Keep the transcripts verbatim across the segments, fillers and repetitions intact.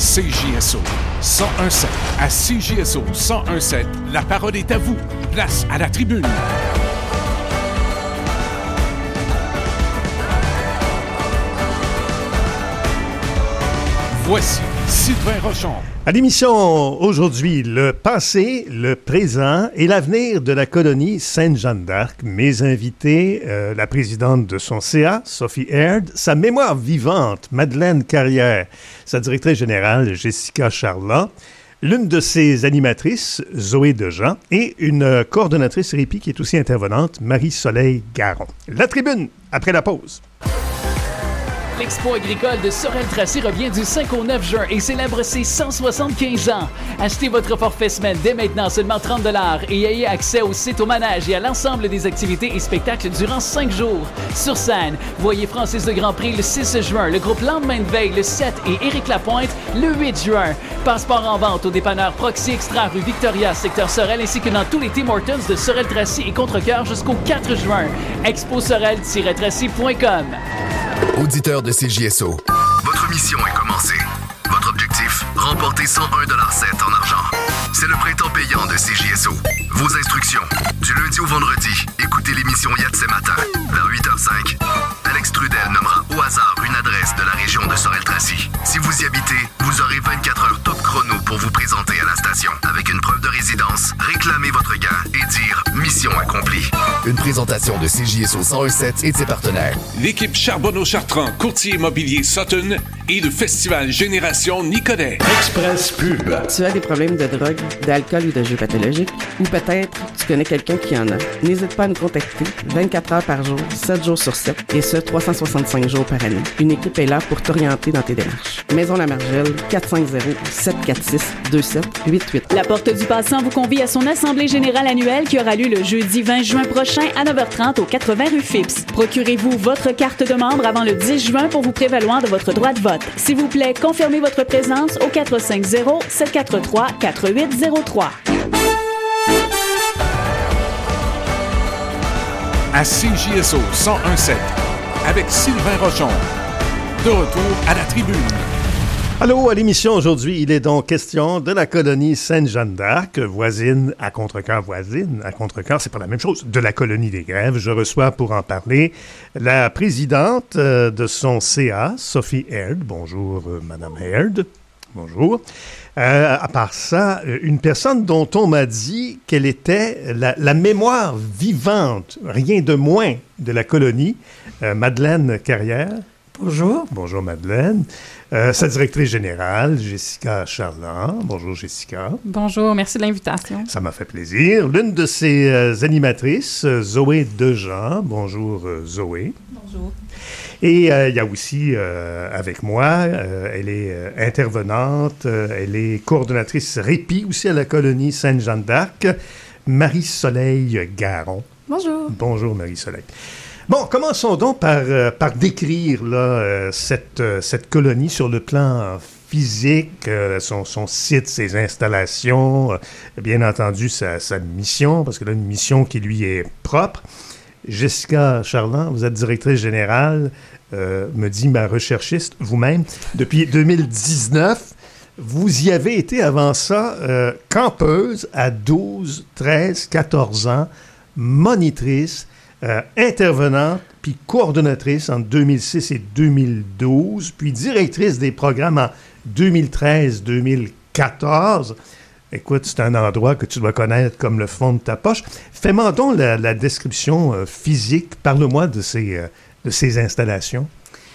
C J S O cent un sept. À C J S O cent un sept, la parole est à vous. Place à la tribune. Voici Sylvain Rochon. À l'émission aujourd'hui, le passé, le présent et l'avenir de la colonie Sainte-Jeanne d'Arc. Mes invités, euh, la présidente de son C A, Sophie Aird, sa mémoire vivante, Madeleine Carrière, sa directrice générale, Jessica Charland, l'une de ses animatrices, Zoé Dejean, et une coordonnatrice répit qui est aussi intervenante, Marie-Soleil Garon. La tribune, après la pause. L'Expo agricole de Sorel-Tracy revient du cinq au neuf juin et célèbre ses cent soixante-quinze ans. Achetez votre forfait semaine dès maintenant seulement trente dollars et ayez accès au site, au manège et à l'ensemble des activités et spectacles durant cinq jours. Sur scène, voyez Francis de Grandpré le six juin, le groupe Lendemain de veille le sept et Éric Lapointe le huit juin. Passeport en vente au dépanneur Proxy Extra rue Victoria, secteur Sorel, ainsi que dans tous les Tim Hortons de Sorel-Tracy et Contrecoeur jusqu'au quatre juin. expo sorel tiret tracy point com. Auditeur de C J S O, votre mission est commencée. Votre objectif, remporter cent un virgule sept en argent. C'est le printemps payant de C J S O. Vos instructions, du lundi au vendredi, écoutez l'émission Yatsé Matin, vers huit heures cinq. Alex Trudel nommera au hasard une adresse de la région de Sorel-Tracy. Si vous y habitez, vous aurez vingt-quatre heures top chrono pour vous présenter à la station. Avec une preuve de résidence, réclamez votre gain et dire « Mission accomplie ». Une présentation de C J S O cent un virgule sept et de ses partenaires. L'équipe Charbonneau-Chartrand, courtier immobilier Sutton et le festival Génération Nicolet. Express Pub. Tu as des problèmes de drogue, d'alcool ou de jeux pathologiques? Ou peut-être tu connais quelqu'un qui en a? N'hésite pas à nous contacter vingt-quatre heures par jour, sept jours sur sept, et ce, trois cent soixante-cinq jours par année. Une équipe est là pour t'orienter dans tes démarches. Maison La Margelle, quatre cinq zéro, sept quatre six, deux sept huit huit. La Porte du Passant vous convie à son assemblée générale annuelle qui aura lieu le jeudi vingt juin prochain à neuf heures trente au quatre-vingts rue Phipps. Procurez-vous votre carte de membre avant le dix juin pour vous prévaloir de votre droit de vote. S'il vous plaît, confirmez votre présence au quatre cinq zéro, sept quatre trois, quatre huit zéro trois. À C J S O cent un virgule sept, avec Sylvain Rochon. De retour à la tribune. Allô, à l'émission aujourd'hui, il est donc question de la colonie Sainte-Jeanne d'Arc, voisine à Contrecoeur, voisine à Contrecoeur, c'est pas la même chose, de la colonie des Grèves. Je reçois pour en parler la présidente euh, de son C A, Sophie Aird. Bonjour, euh, Madame Aird. Bonjour. Euh, à part ça, une personne dont on m'a dit qu'elle était la, la mémoire vivante, rien de moins, de la colonie, euh, Madeleine Carrière. Bonjour. Bonjour, Madeleine. Euh, sa directrice générale, Jessica Charland. Bonjour, Jessica. Bonjour, merci de l'invitation. Ça m'a fait plaisir. L'une de ses euh, animatrices, Zoé Dejean. Bonjour, euh, Zoé. Bonjour. Et euh, il y a aussi euh, avec moi, euh, elle est euh, intervenante, euh, elle est coordonnatrice répit aussi à la colonie Sainte-Jeanne d'Arc, Marie-Soleil Garon. Bonjour. Bonjour, Marie-Soleil. Bon, commençons donc par, euh, par décrire là, euh, cette, euh, cette colonie sur le plan physique, euh, son, son site, ses installations, euh, bien entendu sa, sa mission, parce que là, une mission qui lui est propre. Jessica Charland, vous êtes directrice générale, euh, me dit ma recherchiste, vous-même, depuis deux mille dix-neuf. Vous y avez été avant ça euh, campeuse à douze, treize, quatorze ans, monitrice, Euh, intervenante, puis coordonnatrice en deux mille six et deux mille douze, puis directrice des programmes en deux mille treize deux mille quatorze. Écoute, c'est un endroit que tu dois connaître comme le fond de ta poche. Fais-moi donc la, la description euh, physique. Parle-moi de ces, euh, de ces installations.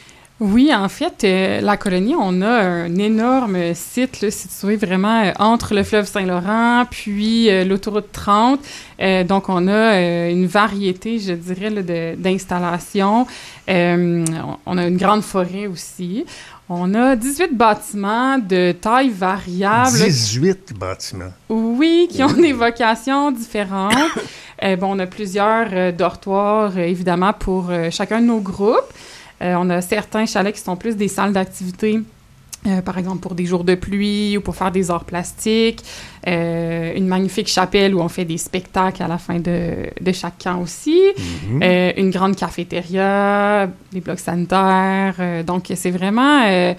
Oui, en fait, euh, la colonie, on a un énorme site là, situé vraiment euh, entre le fleuve Saint-Laurent puis euh, l'autoroute trente. Euh, donc, on a euh, une variété, je dirais, là, de, d'installations. Euh, on a une grande forêt aussi. On a dix-huit bâtiments de taille variable. dix-huit bâtiments. Oui, qui ont des vocations différentes. euh, bon, on a plusieurs euh, dortoirs, euh, évidemment, pour euh, chacun de nos groupes. Euh, on a certains chalets qui sont plus des salles d'activité, euh, par exemple pour des jours de pluie ou pour faire des arts plastiques. Euh, une magnifique chapelle où on fait des spectacles à la fin de, de chaque camp aussi. Mm-hmm. Euh, une grande cafétéria, des blocs sanitaires. Euh, donc, c'est vraiment... Euh,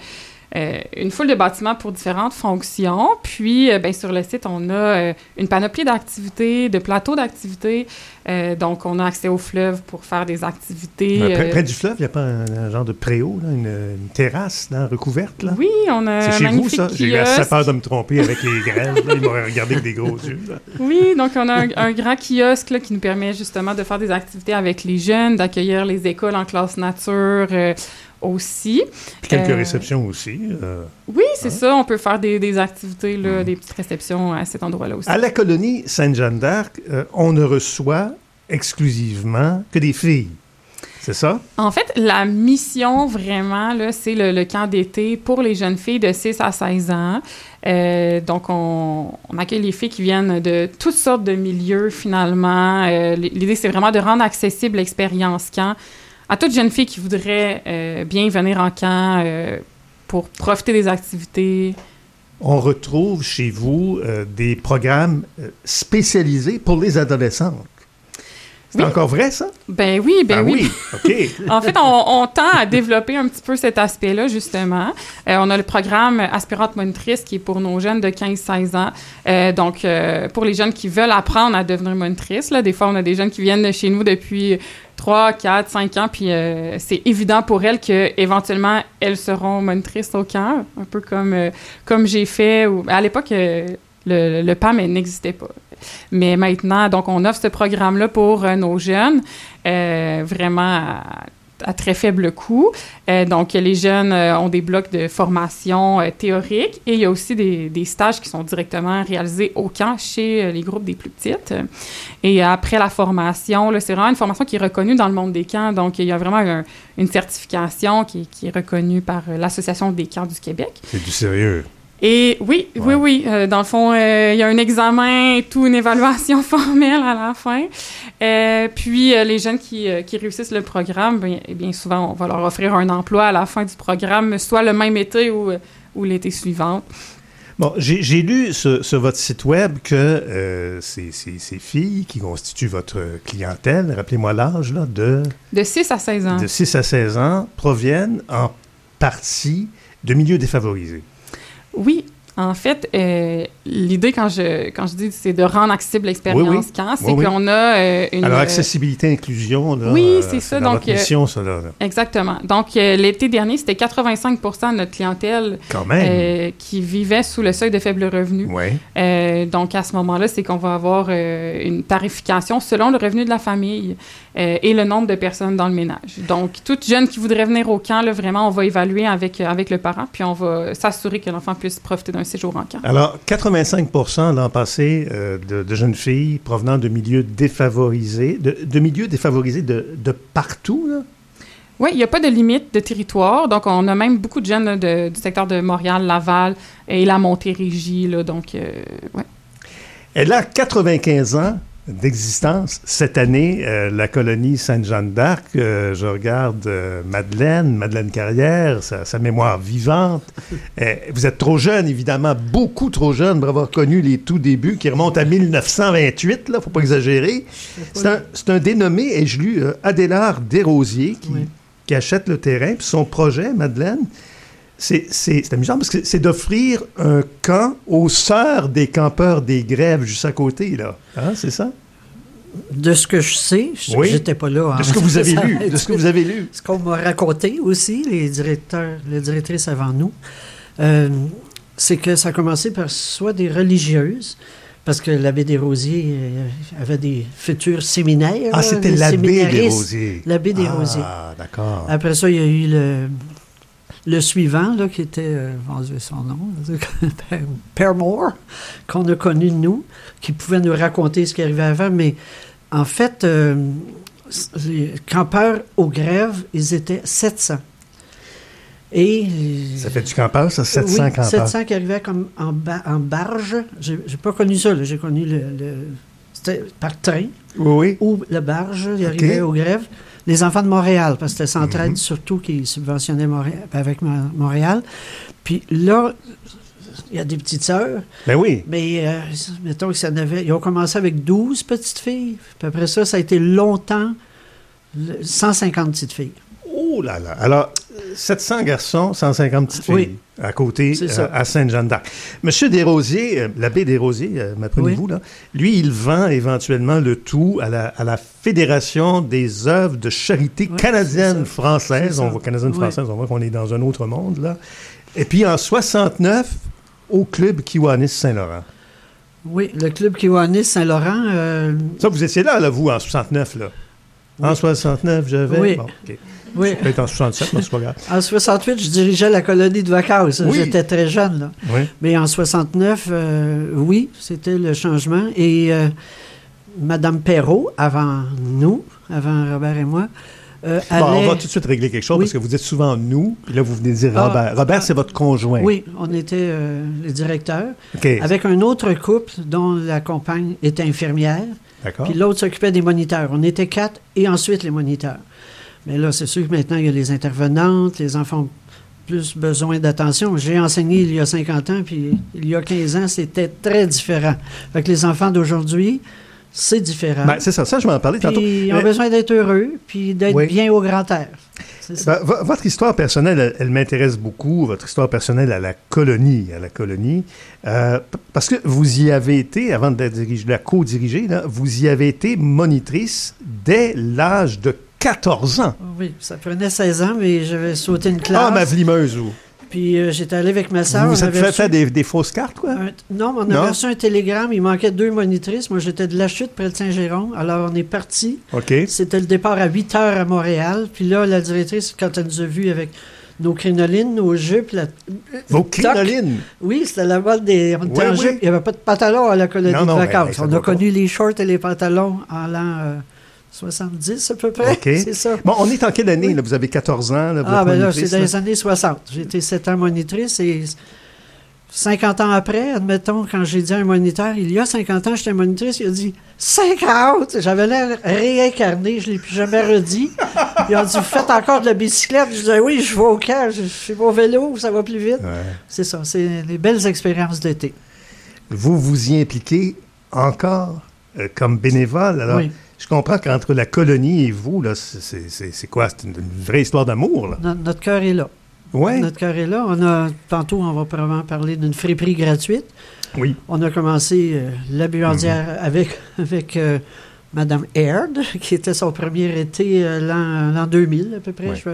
euh, une foule de bâtiments pour différentes fonctions. Puis, euh, bien, sur le site, on a euh, une panoplie d'activités, de plateaux d'activités. Euh, donc, on a accès au fleuve pour faire des activités. Euh, près, euh, près du fleuve, il n'y a pas un, un genre de préau, là, une, une terrasse là, recouverte? Là? Oui, on a C'est un chez vous, magnifique ça? J'ai eu kiosque. assez peur de me tromper avec les grèves. Là. Ils m'auraient regardé avec des gros yeux. Là. Oui, donc on a un, un grand kiosque là, qui nous permet justement de faire des activités avec les jeunes, d'accueillir les écoles en classe nature euh, aussi. Puis quelques Euh, réceptions aussi. Euh. Oui, c'est hein? ça. On peut faire des, des activités, là, mmh. des petites réceptions à cet endroit-là aussi. À la colonie Sainte-Jeanne d'Arc, euh, on ne reçoit exclusivement que des filles. C'est ça? En fait, la mission, vraiment, là, c'est le, le camp d'été pour les jeunes filles de six à seize ans. Euh, donc, on, on accueille les filles qui viennent de toutes sortes de milieux, finalement. Euh, l'idée, c'est vraiment de rendre accessible l'expérience camp à toute jeune fille qui voudrait euh, bien venir en camp euh, pour profiter des activités. On retrouve chez vous euh, des programmes euh, spécialisés pour les adolescentes. C'est oui. encore vrai, ça? Ben oui, ben ah, oui. oui. OK. En fait, on, on tend à développer un petit peu cet aspect-là, justement. Euh, on a le programme Aspirante monitrice qui est pour nos jeunes de quinze à seize ans. Euh, donc, euh, pour les jeunes qui veulent apprendre à devenir monitrice, là, des fois, on a des jeunes qui viennent de chez nous depuis trois, quatre, cinq ans, puis euh, c'est évident pour elles qu'éventuellement, elles seront monitrices au camp, un peu comme, euh, comme j'ai fait. Ou, à l'époque, euh, le, le P A M n'existait pas. Mais maintenant, donc, on offre ce programme-là pour euh, nos jeunes, euh, vraiment à, à très faible coût. Euh, donc, les jeunes euh, ont des blocs de formation euh, théorique et il y a aussi des, des stages qui sont directement réalisés au camp chez euh, les groupes des plus petites. Et après la formation, là, c'est vraiment une formation qui est reconnue dans le monde des camps. Donc, il y a vraiment un, une certification qui, qui est reconnue par euh, l'Association des camps du Québec. C'est du sérieux. Et oui, ouais. oui, oui. Euh, dans le fond, euh, il y a un examen et tout, une évaluation formelle à la fin. Euh, puis, euh, les jeunes qui, euh, qui réussissent le programme, bien, bien souvent, on va leur offrir un emploi à la fin du programme, soit le même été ou, ou l'été suivant. Bon, j'ai, j'ai lu sur, sur votre site web que euh, ces, ces, ces filles qui constituent votre clientèle, rappelez-moi l'âge, là, de... De six à seize ans. De six à seize ans, proviennent en partie de milieux défavorisés. Oui, en fait, euh, l'idée quand je quand je dis c'est de rendre accessible l'expérience oui, oui. camp, c'est oui, qu'on oui. a euh, une... Alors, accessibilité, inclusion, là, oui, euh, c'est, c'est ça. dans Donc, votre mission, ça, là. Exactement. Donc, euh, l'été dernier, c'était quatre-vingt-cinq pour cent de notre clientèle quand même. Euh, qui vivait sous le seuil de faible revenu. Oui. Euh, donc, à ce moment-là, c'est qu'on va avoir euh, une tarification selon le revenu de la famille euh, et le nombre de personnes dans le ménage. Donc, toute jeune qui voudrait venir au camp, là, vraiment, on va évaluer avec, avec le parent, puis on va s'assurer que l'enfant puisse profiter d'un séjour en camp. Alors, quatre-vingt-cinq pour cent l'an passé euh, de, de jeunes filles provenant de milieux défavorisés, de, de milieux défavorisés de, de partout, là? Oui, il n'y a pas de limite de territoire. Donc, on a même beaucoup de jeunes là, de, du secteur de Montréal, Laval et la Montérégie. Là, donc, euh, ouais. Elle a quatre-vingt-quinze ans d'existence. Cette année, euh, la colonie Sainte-Jeanne d'Arc, euh, je regarde euh, Madeleine, Madeleine Carrière, sa, sa mémoire vivante. Euh, vous êtes trop jeune, évidemment, beaucoup trop jeune pour avoir connu les tout débuts qui remontent à mille neuf cent vingt-huit, là, faut pas exagérer. C'est un, c'est un dénommé, ai-je lu, euh, Adélard Desrosiers, qui, oui. qui achète le terrain. Puis son projet, Madeleine, c'est, c'est, c'est amusant parce que c'est d'offrir un camp aux sœurs des campeurs des grèves juste à côté, là. Hein, c'est ça? De ce que je sais, je, oui. j'étais pas là. De ce que vous avez lu. De ce que vous avez lu. Ce qu'on m'a raconté aussi, les directeurs, les directrices avant nous, euh, c'est que ça a commencé par soit des religieuses, parce que l'abbé Desrosiers euh, avait des futurs séminaires. Ah, c'était l'abbé Desrosiers. L'abbé Desrosiers. Ah, d'accord. Après ça, il y a eu le... Le suivant, là, qui était, euh, on va son nom, Père Moore, qu'on a connu de nous, qui pouvait nous raconter ce qui arrivait avant, mais en fait, euh, les campeurs aux grèves, ils étaient sept cents. Et, ça fait du campeur, ça, sept cents oui, campeurs? sept cents qui arrivaient comme en, ba- en barge. J'ai, j'ai pas connu ça, là. J'ai connu le, le... C'était par train. Oui, oui. Ou la barge, ils arrivaient okay. aux grèves. Les enfants de Montréal, parce que c'était Centraide mm-hmm. surtout qui subventionnait Montréal, avec Montréal. Puis là, il y a des petites sœurs. Ben oui. Mais euh, mettons que ça n'avait... Ils ont commencé avec douze petites filles. Puis après ça, ça a été longtemps cent cinquante petites filles. Oh là là! Alors, sept cents garçons, cent cinquante petites filles Oui. à côté, euh, à Sainte-Jeanne-d'Arc. Monsieur Desrosiers, euh, l'abbé Desrosiers, euh, m'apprenez-vous, Oui. là, lui, il vend éventuellement le tout à la, à la Fédération des œuvres de charité Oui, canadienne-française. c'est ça. On voit canadienne-française, Oui. on voit qu'on est dans un autre monde, là. Et puis en soixante-neuf, au club Kiwanis Saint-Laurent. Oui, le club Kiwanis Saint-Laurent. Euh, Ça, vous étiez là, là, vous, en soixante-neuf, là. Oui. En soixante-neuf, j'avais... Oui. Bon, OK. oui. Peut-être en soixante-sept, mais c'est pas grave. En soixante-huit, je dirigeais la colonie de vacances. Oui. J'étais très jeune, là. Oui. Mais en soixante-neuf, euh, oui, c'était le changement. Et euh, Mme Perrault, avant nous, avant Robert et moi, euh, allait... Bon, on va tout de suite régler quelque chose, Oui. parce que vous dites souvent « nous », puis là, vous venez de dire Ah, Robert. Robert, ah, c'est votre conjoint. Oui, on était euh, les directeurs, OK. avec un autre couple dont la compagne était infirmière, D'accord. puis l'autre s'occupait des moniteurs. On était quatre, et ensuite les moniteurs. Mais là, c'est sûr que maintenant, il y a les intervenantes, les enfants ont plus besoin d'attention. J'ai enseigné il y a cinquante ans, puis il y a quinze ans, c'était très différent. Fait que les enfants d'aujourd'hui, c'est différent. Ben, c'est ça, ça, je vais en parler Puis tantôt. ils ont Mais- besoin d'être heureux, puis d'être Oui. bien au grand air. C'est ça. Ben, vo- votre histoire personnelle, elle, elle m'intéresse beaucoup, votre histoire personnelle à la colonie, à la colonie, euh, p- parce que vous y avez été, avant de la, dirige- la co-diriger, là, vous y avez été monitrice dès l'âge de quatorze ans. Oui, ça prenait seize ans, mais j'avais sauté une classe. Ah, ma vlimeuse, vous. Puis euh, j'étais allé avec ma soeur. Vous vous on êtes avait fait reçu faire des, des fausses cartes, quoi? un- non, mais on avait Non? reçu un télégramme. Il manquait deux monitrices. Moi, j'étais de La Chute, près de Saint-Jérôme. Alors, on est parti. OK. C'était le départ à huit heures à Montréal. Puis là, la directrice, quand elle nous a vus avec nos crinolines, nos jupes... La... Vos toc. crinolines. Oui, c'était la mode des... On était Oui, en oui. jupe. Il n'y avait pas de pantalon à la colonie Non, non, de ben, vacances. ben, ça on doit a pas. connu les shorts et les pantalons en l'an euh, soixante-dix, à peu près. OK. C'est ça. Bon, on est en quelle année, Oui. là? Vous avez quatorze ans, là, vous Ah, êtes ben là, monitrice, c'est dans les années soixante. J'ai été sept ans monitrice et cinquante ans après, admettons, quand j'ai dit à un moniteur, il y a cinquante ans, j'étais monitrice, il a dit « cinquante! » J'avais l'air réincarné, je ne l'ai plus jamais redit. Ils ont dit « Vous faites encore de la bicyclette? » Je disais « Oui, je vais au camp, je, je fais mon vélo, ça va plus vite. Ouais. » C'est ça, c'est des belles expériences d'été. Vous vous y impliquez encore euh, comme bénévole. Alors, Oui. je comprends qu'entre la colonie et vous, là, c'est- c'est c'est- c'est quoi? C'est une, une vraie histoire d'amour, là. No- notre cœur est là. Oui. Notre cœur est là. On a, tantôt, on va probablement parler d'une friperie gratuite. Oui. On a commencé euh, la buandière Mm-hmm. avec, avec euh, Mme Aird, qui était son premier été euh, l'an, l'an deux mille, à peu près, Ouais. je,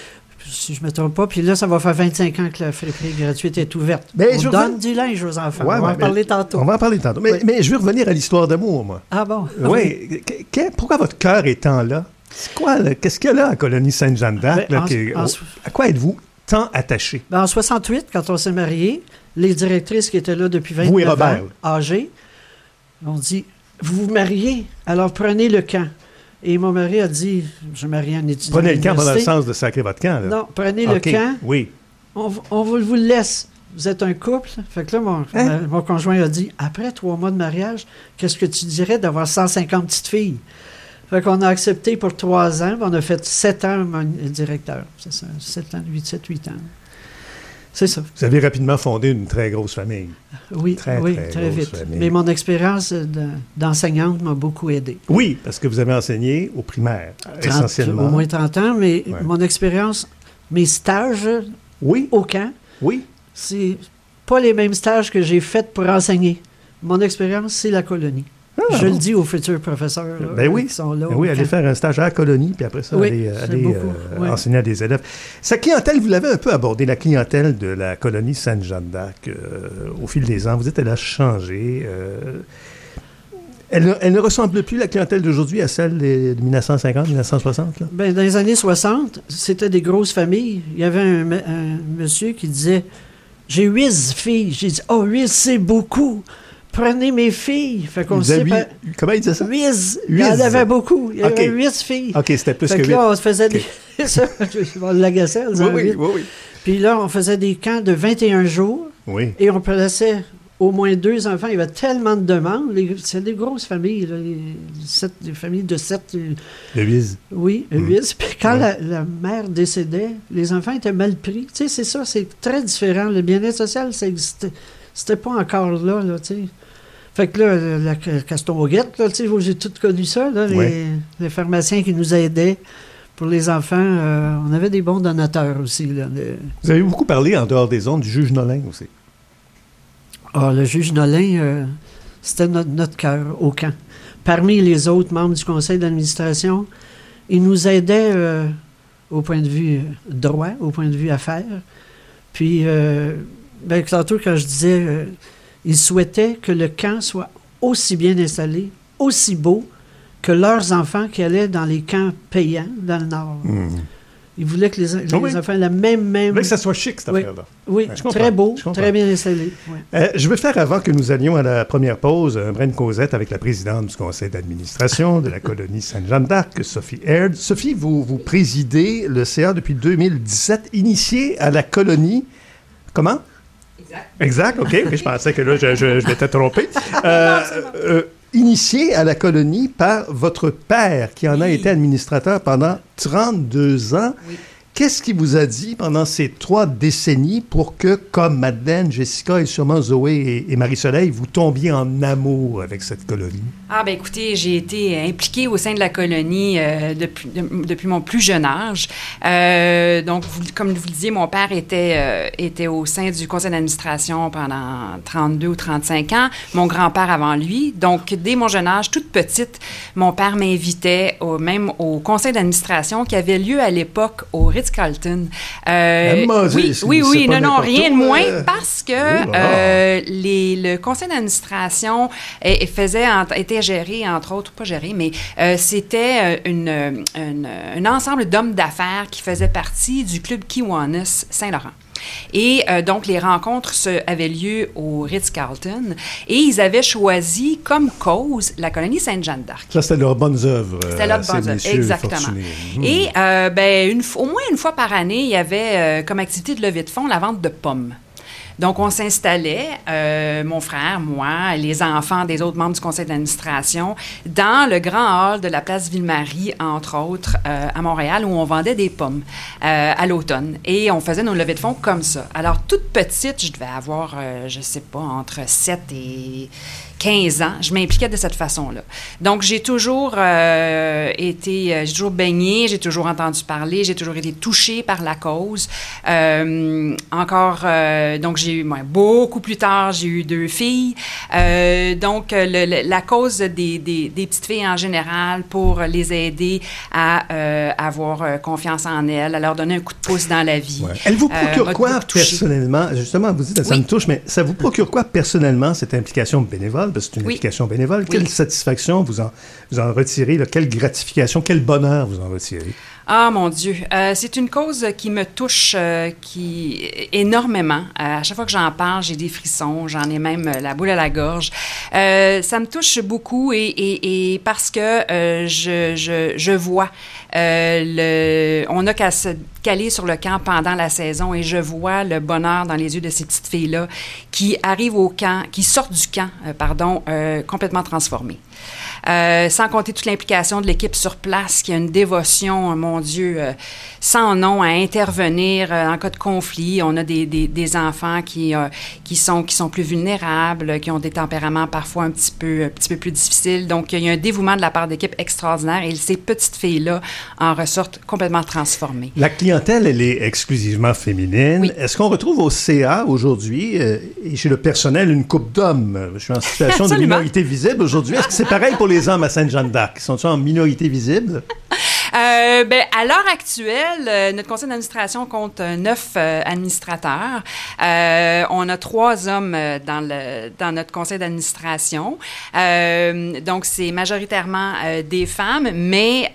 si je ne me trompe pas. Puis là, ça va faire vingt-cinq ans que la friperie gratuite est ouverte. Ben, on je donne reviens- du linge aux enfants. Ouais, on va ouais, en parler mais- tantôt. On va en parler tantôt. Mais, Oui. mais je veux revenir à l'histoire d'amour, moi. Ah bon? Oui. Que- que- pourquoi votre cœur est tant là? C'est quoi, là? Qu'est-ce qu'il y a là à Colonie Sainte-Jeanne-d'Arc? Ben, là, en- qui- en- à quoi êtes-vous tant attaché? Ben, en soixante-huit, quand on s'est mariés, les directrices qui étaient là depuis Vous et vingt-neuf Robert. ans, âgées, ont dit « Vous vous mariez, alors prenez le camp. » Et mon mari a dit « Je marie un étudiant Prenez à le camp dans le l'université. sens de sacrer votre camp, là. Non, prenez OK. le camp. Oui. On, on vous, vous le laisse. Vous êtes un couple. Fait que là, mon, Hein? mon conjoint a dit, après trois mois de mariage, qu'est-ce que tu dirais d'avoir cent cinquante petites filles? Fait qu'on a accepté pour trois ans. On a fait sept ans mon directeur. C'est ça, sept ans, huit, sept, huit ans. C'est ça. Vous avez rapidement fondé une très grosse famille. Oui, Très, oui, très très, grosse vite. famille. Mais mon expérience de- d'enseignante m'a beaucoup aidé. Oui, parce que vous avez enseigné au primaire, trente essentiellement. Au moins trente ans, mais Ouais. mon expérience, mes stages Oui, au camp, oui. c'est pas les mêmes stages que j'ai faits pour enseigner. Mon expérience, c'est la colonie. Ah, Je bon. le dis aux futurs professeurs là, Ben oui. qui sont là. Ben oui, au aller camp. faire un stage à la colonie, puis après ça, Oui, aller, c'est aller, beaucoup, euh, oui. enseigner à des élèves. Sa clientèle, vous l'avez un peu abordé, la clientèle de la colonie Sainte-Jeanne-d'Arc, euh, au fil des ans. Vous êtes, elle a changé. euh, elle, ne- elle ne ressemble plus, la clientèle d'aujourd'hui, à celle de mille neuf cent cinquante, mille neuf cent soixante, là? Ben, dans les années soixante, c'était des grosses familles. Il y avait un, me- un monsieur qui disait « J'ai huit filles. » J'ai dit « Oh, huit, c'est beaucoup. Prenez mes filles. » Fait qu'on Vous avez- sépare- Comment il disait ça? Huit. Il y Huit. en avait beaucoup. Il y OK. avait huit filles. OK, c'était plus Fait que que huit. là, on se faisait des... ça, on l'agaçait, on disait Oui, oui, huit. oui, oui. Puis là, on faisait des camps de vingt et un jours. Oui. Et on plaçait au moins deux enfants. Il y avait tellement de demandes. Les- C'est des grosses familles. Là, les- sept- des familles de sept. euh, Le huit. Oui, Mm. huit. Puis quand Ouais. la, la mère décédait, les enfants étaient mal pris. Tu sais, c'est ça, c'est très différent. Le bien-être social, ça existait. C'était pas encore là, là, tu sais. Fait que là, la, la Castonguette, là, tu sais, j'ai tout connu ça, là, les, Ouais. les pharmaciens qui nous aidaient pour les enfants, euh, on avait des bons donateurs aussi. Là, de... Vous avez beaucoup parlé, en dehors des ondes, du juge Nolin aussi. Ah, le juge Nolin, euh, c'était notre, notre cœur au camp. Parmi les autres membres du conseil d'administration, il nous aidait euh, au point de vue droit, au point de vue affaires. Puis, euh, ben, tantôt, quand je disais, euh, il souhaitait que le camp soit aussi bien installé, aussi beau que leurs enfants qui allaient dans les camps payants dans le Nord. Mmh. Ils voulaient que les, les oh oui. enfants aient la même... même... Ils voulaient que ça soit chic, cette oui. affaire-là. Oui, ouais, très beau, très bien installé. Oui. Euh, je veux faire, avant que nous allions à la première pause, un brin de causette avec la présidente du conseil d'administration de la colonie Sainte-Jeanne d'Arc, Sophie Aird. Sophie, vous, vous présidez le C A depuis deux mille dix-sept, initié à la colonie... Comment? Exact. Exact, OK. okay je pensais que là, je, je, je m'étais trompé. Euh, euh, initié à la colonie par votre père, qui en oui. a été administrateur pendant trente-deux ans. Oui. Qu'est-ce qui vous a dit pendant ces trois décennies pour que, comme Madeleine, Jessica et sûrement Zoé et, et Marie-Soleil, vous tombiez en amour avec cette colonie? Ah, ben écoutez, j'ai été impliquée au sein de la colonie euh, depuis, de, depuis mon plus jeune âge. Euh, donc, vous, comme vous le disiez, mon père était, euh, était au sein du conseil d'administration pendant trente-deux ou trente-cinq ans, mon grand-père avant lui. Donc, dès mon jeune âge, toute petite, mon père m'invitait au, même au conseil d'administration qui avait lieu à l'époque au Ritz-Carlton. Euh, oui, c'est, oui, oui, non, non, rien de moins, euh... parce que euh, les, le conseil d'administration est, faisait, était géré, entre autres, pas géré, mais euh, c'était une, une, un ensemble d'hommes d'affaires qui faisaient partie du club Kiwanis Saint-Laurent. Et euh, donc, les rencontres se, avaient lieu au Ritz-Carlton et ils avaient choisi comme cause la colonie Sainte-Jeanne d'Arc. Ça, c'était leurs bonnes œuvres. C'était leurs bonnes œuvres, exactement. Mmh. Et euh, ben, une, au moins une fois par année, il y avait euh, comme activité de levée de fonds la vente de pommes. Donc, on s'installait, euh, mon frère, moi, les enfants des autres membres du conseil d'administration, dans le grand hall de la place Ville-Marie, entre autres, euh, à Montréal, où on vendait des pommes euh, à l'automne. Et on faisait nos levées de fonds comme ça. Alors, toute petite, je devais avoir, euh, je sais pas, entre sept et quinze ans, je m'impliquais de cette façon-là. Donc, j'ai toujours euh, été, euh, j'ai toujours baigné, j'ai toujours entendu parler, j'ai toujours été touchée par la cause. Euh, encore, euh, donc, j'ai eu, ouais, beaucoup plus tard, j'ai eu deux filles. Euh, donc, le, le, la cause des, des, des petites filles en général, pour les aider à euh, avoir euh, confiance en elles, à leur donner un coup de pouce dans la vie. Ouais. Elle vous procure euh, quoi personnellement? Justement, vous dites, ça oui. me touche, mais ça vous procure quoi personnellement, cette implication bénévole? Parce que c'est une oui. implication bénévole. Quelle oui. satisfaction vous en, vous en retirez? Là? Quelle gratification, quel bonheur vous en retirez? Ah, mon Dieu. Euh, c'est une cause qui me touche euh, qui, énormément. Euh, à chaque fois que j'en parle, j'ai des frissons. J'en ai même euh, la boule à la gorge. Euh, ça me touche beaucoup et, et, et parce que euh, je, je, je vois... Euh, le, on n'a qu'à se caler sur le camp pendant la saison et je vois le bonheur dans les yeux de ces petites filles-là qui arrivent au camp, qui sortent du camp, euh, pardon, euh, complètement transformées. Euh, sans compter toute l'implication de l'équipe sur place, qui a une dévotion, mon Dieu, euh, sans nom à intervenir euh, en cas de conflit. On a des, des, des enfants qui, euh, qui, sont, qui sont plus vulnérables, qui ont des tempéraments parfois un petit peu, un petit peu plus difficiles. Donc, il y a un dévouement de la part d'équipe extraordinaire et ces petites filles-là en ressortent complètement transformées. La clientèle, elle est exclusivement féminine. Oui. Est-ce qu'on retrouve au C A aujourd'hui euh, et chez le personnel une couple d'hommes? Je suis en situation de minorité visible aujourd'hui. Est-ce que c'est pareil pour les hommes à Sainte-Jeanne d'Arc? Sont-ils en minorité visible? Euh, ben, à l'heure actuelle, euh, notre conseil d'administration compte euh, neuf euh, administrateurs. Euh, on a trois hommes euh, dans, le, dans notre conseil d'administration. Euh, donc, c'est majoritairement euh, des femmes, mais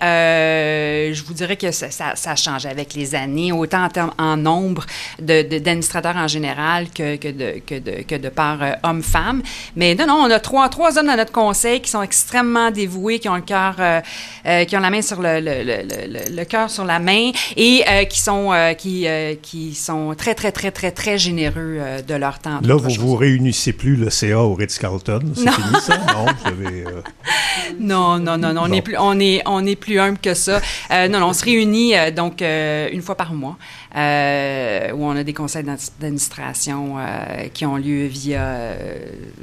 euh, je vous dirais que ça, ça, ça change avec les années, autant en termes en nombre de, de, d'administrateurs en général que, que, de, que, de, que de par euh, hommes-femmes. Mais non, non, on a trois, trois hommes dans notre conseil qui sont extrêmement dévoués, qui ont le cœur, euh, euh, qui ont la main sur le, le Le, le, le cœur sur la main et euh, qui sont euh, qui euh, qui sont très très très très très généreux euh, de leur temps. Là, vous chose. vous réunissez plus le C A au Ritz-Carlton, c'est non. fini ça? Non, vous avez, euh... non, non, non, non, on est plus on est on est plus humble que ça. Euh, non, non, on se réunit euh, donc euh, une fois par mois. Euh, où on a des conseils d'administration euh, qui ont lieu via euh,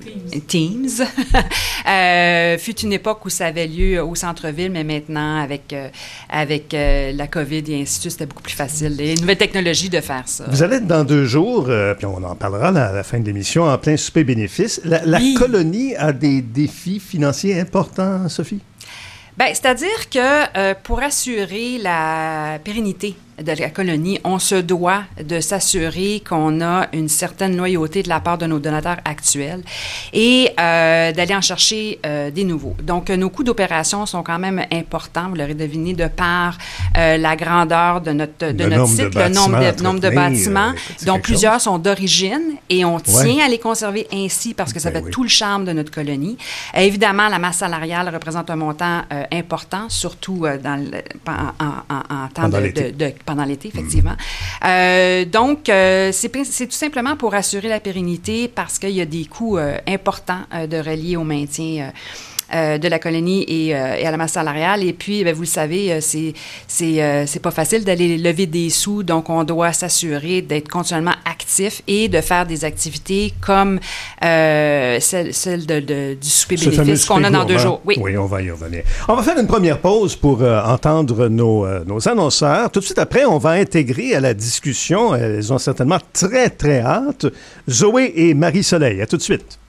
Teams. Teams. euh, fut une époque où ça avait lieu au centre-ville, mais maintenant, avec, euh, avec euh, la COVID et ainsi de suite, c'était beaucoup plus facile. Les nouvelles technologies de faire ça. Vous allez être dans deux jours, euh, puis on en parlera là, à la fin de l'émission, en plein souper bénéfice. La, la oui. colonie a des défis financiers importants, Sophie? Bien, c'est-à-dire que euh, pour assurer la pérennité de la colonie, on se doit de s'assurer qu'on a une certaine loyauté de la part de nos donateurs actuels et euh, d'aller en chercher euh, des nouveaux. Donc, nos coûts d'opération sont quand même importants, vous l'aurez deviné, de par euh, la grandeur de notre, de le notre site, le nombre de, nombre de bâtiments, euh, dont plusieurs chose. sont d'origine et on tient ouais. à les conserver ainsi parce que ça ben fait oui. tout le charme de notre colonie. Euh, évidemment, la masse salariale représente un montant euh, important, surtout euh, dans le, en, en, en, en temps pendant de, l'été. de, de pendant l'été, effectivement. Mmh. Euh, donc, euh, c'est, c'est tout simplement pour assurer la pérennité parce qu'il y a des coûts euh, importants euh, de relier au maintien euh, Euh, de la colonie et, euh, et à la masse salariale. Et puis, bien, vous le savez, euh, c'est, c'est, euh, c'est pas facile d'aller lever des sous, donc on doit s'assurer d'être continuellement actif et de faire des activités comme euh, celle, celle de, de, du souper Ce bénéfice qu'on a dans deux jours. Oui. oui, on va y revenir. On va faire une première pause pour euh, entendre nos, euh, nos annonceurs. Tout de suite après, on va intégrer à la discussion, elles ont certainement très, très hâte, Zoé et Marie-Soleil. À tout de suite.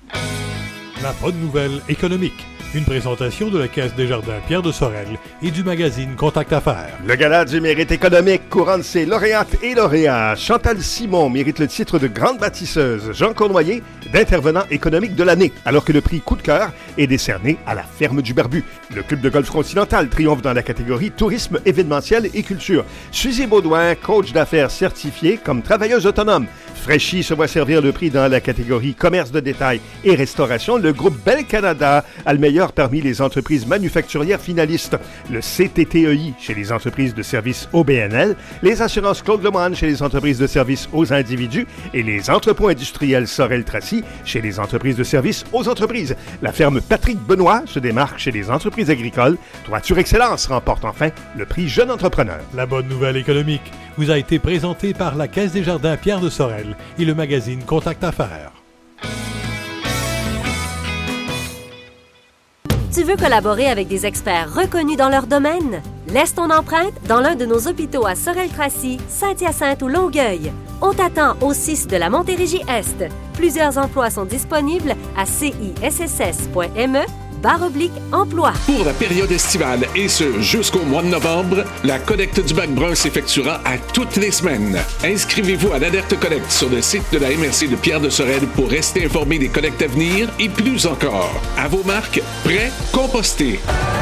La bonne nouvelle économique. Une présentation de la Caisse des Jardins Pierre de Sorel et du magazine Contact Affaires. Le gala du mérite économique couronne ses lauréates et lauréats. Chantal Simon mérite le titre de grande bâtisseuse. Jean Cournoyer, d'intervenant économique de l'année, alors que le prix coup de cœur est décerné à la Ferme du Barbu. Le club de golf continental triomphe dans la catégorie tourisme événementiel et culture. Suzy Baudouin, coach d'affaires certifié comme travailleuse autonome. Fraîchy se voit servir le prix dans la catégorie commerce de détail et restauration. Le groupe Bell Canada a le meilleur parmi les entreprises manufacturières finalistes. Le C T T E I chez les entreprises de services O B N L, les assurances Claude Lemoine chez les entreprises de services aux individus et les entrepôts industriels Sorel-Tracy chez les entreprises de services aux entreprises. La ferme Patrick Benoît se démarque chez les entreprises agricoles. Toiture Excellence remporte enfin le prix Jeune Entrepreneur. La bonne nouvelle économique vous a été présentée par la Caisse des Jardins Pierre de Sorel et le magazine Contact Affaires. Tu veux collaborer avec des experts reconnus dans leur domaine? Laisse ton empreinte dans l'un de nos hôpitaux à Sorel-Tracy, Saint-Hyacinthe ou Longueuil. On t'attend au six de la Montérégie-Est. Plusieurs emplois sont disponibles à cisss.me barre oblique emploi. Pour la période estivale et ce jusqu'au mois de novembre, la collecte du bac brun s'effectuera à toutes les semaines. Inscrivez-vous à l'Alerte Collecte sur le site de la M R C de Pierre de Sorel pour rester informé des collectes à venir et plus encore. À vos marques, prêts, compostés.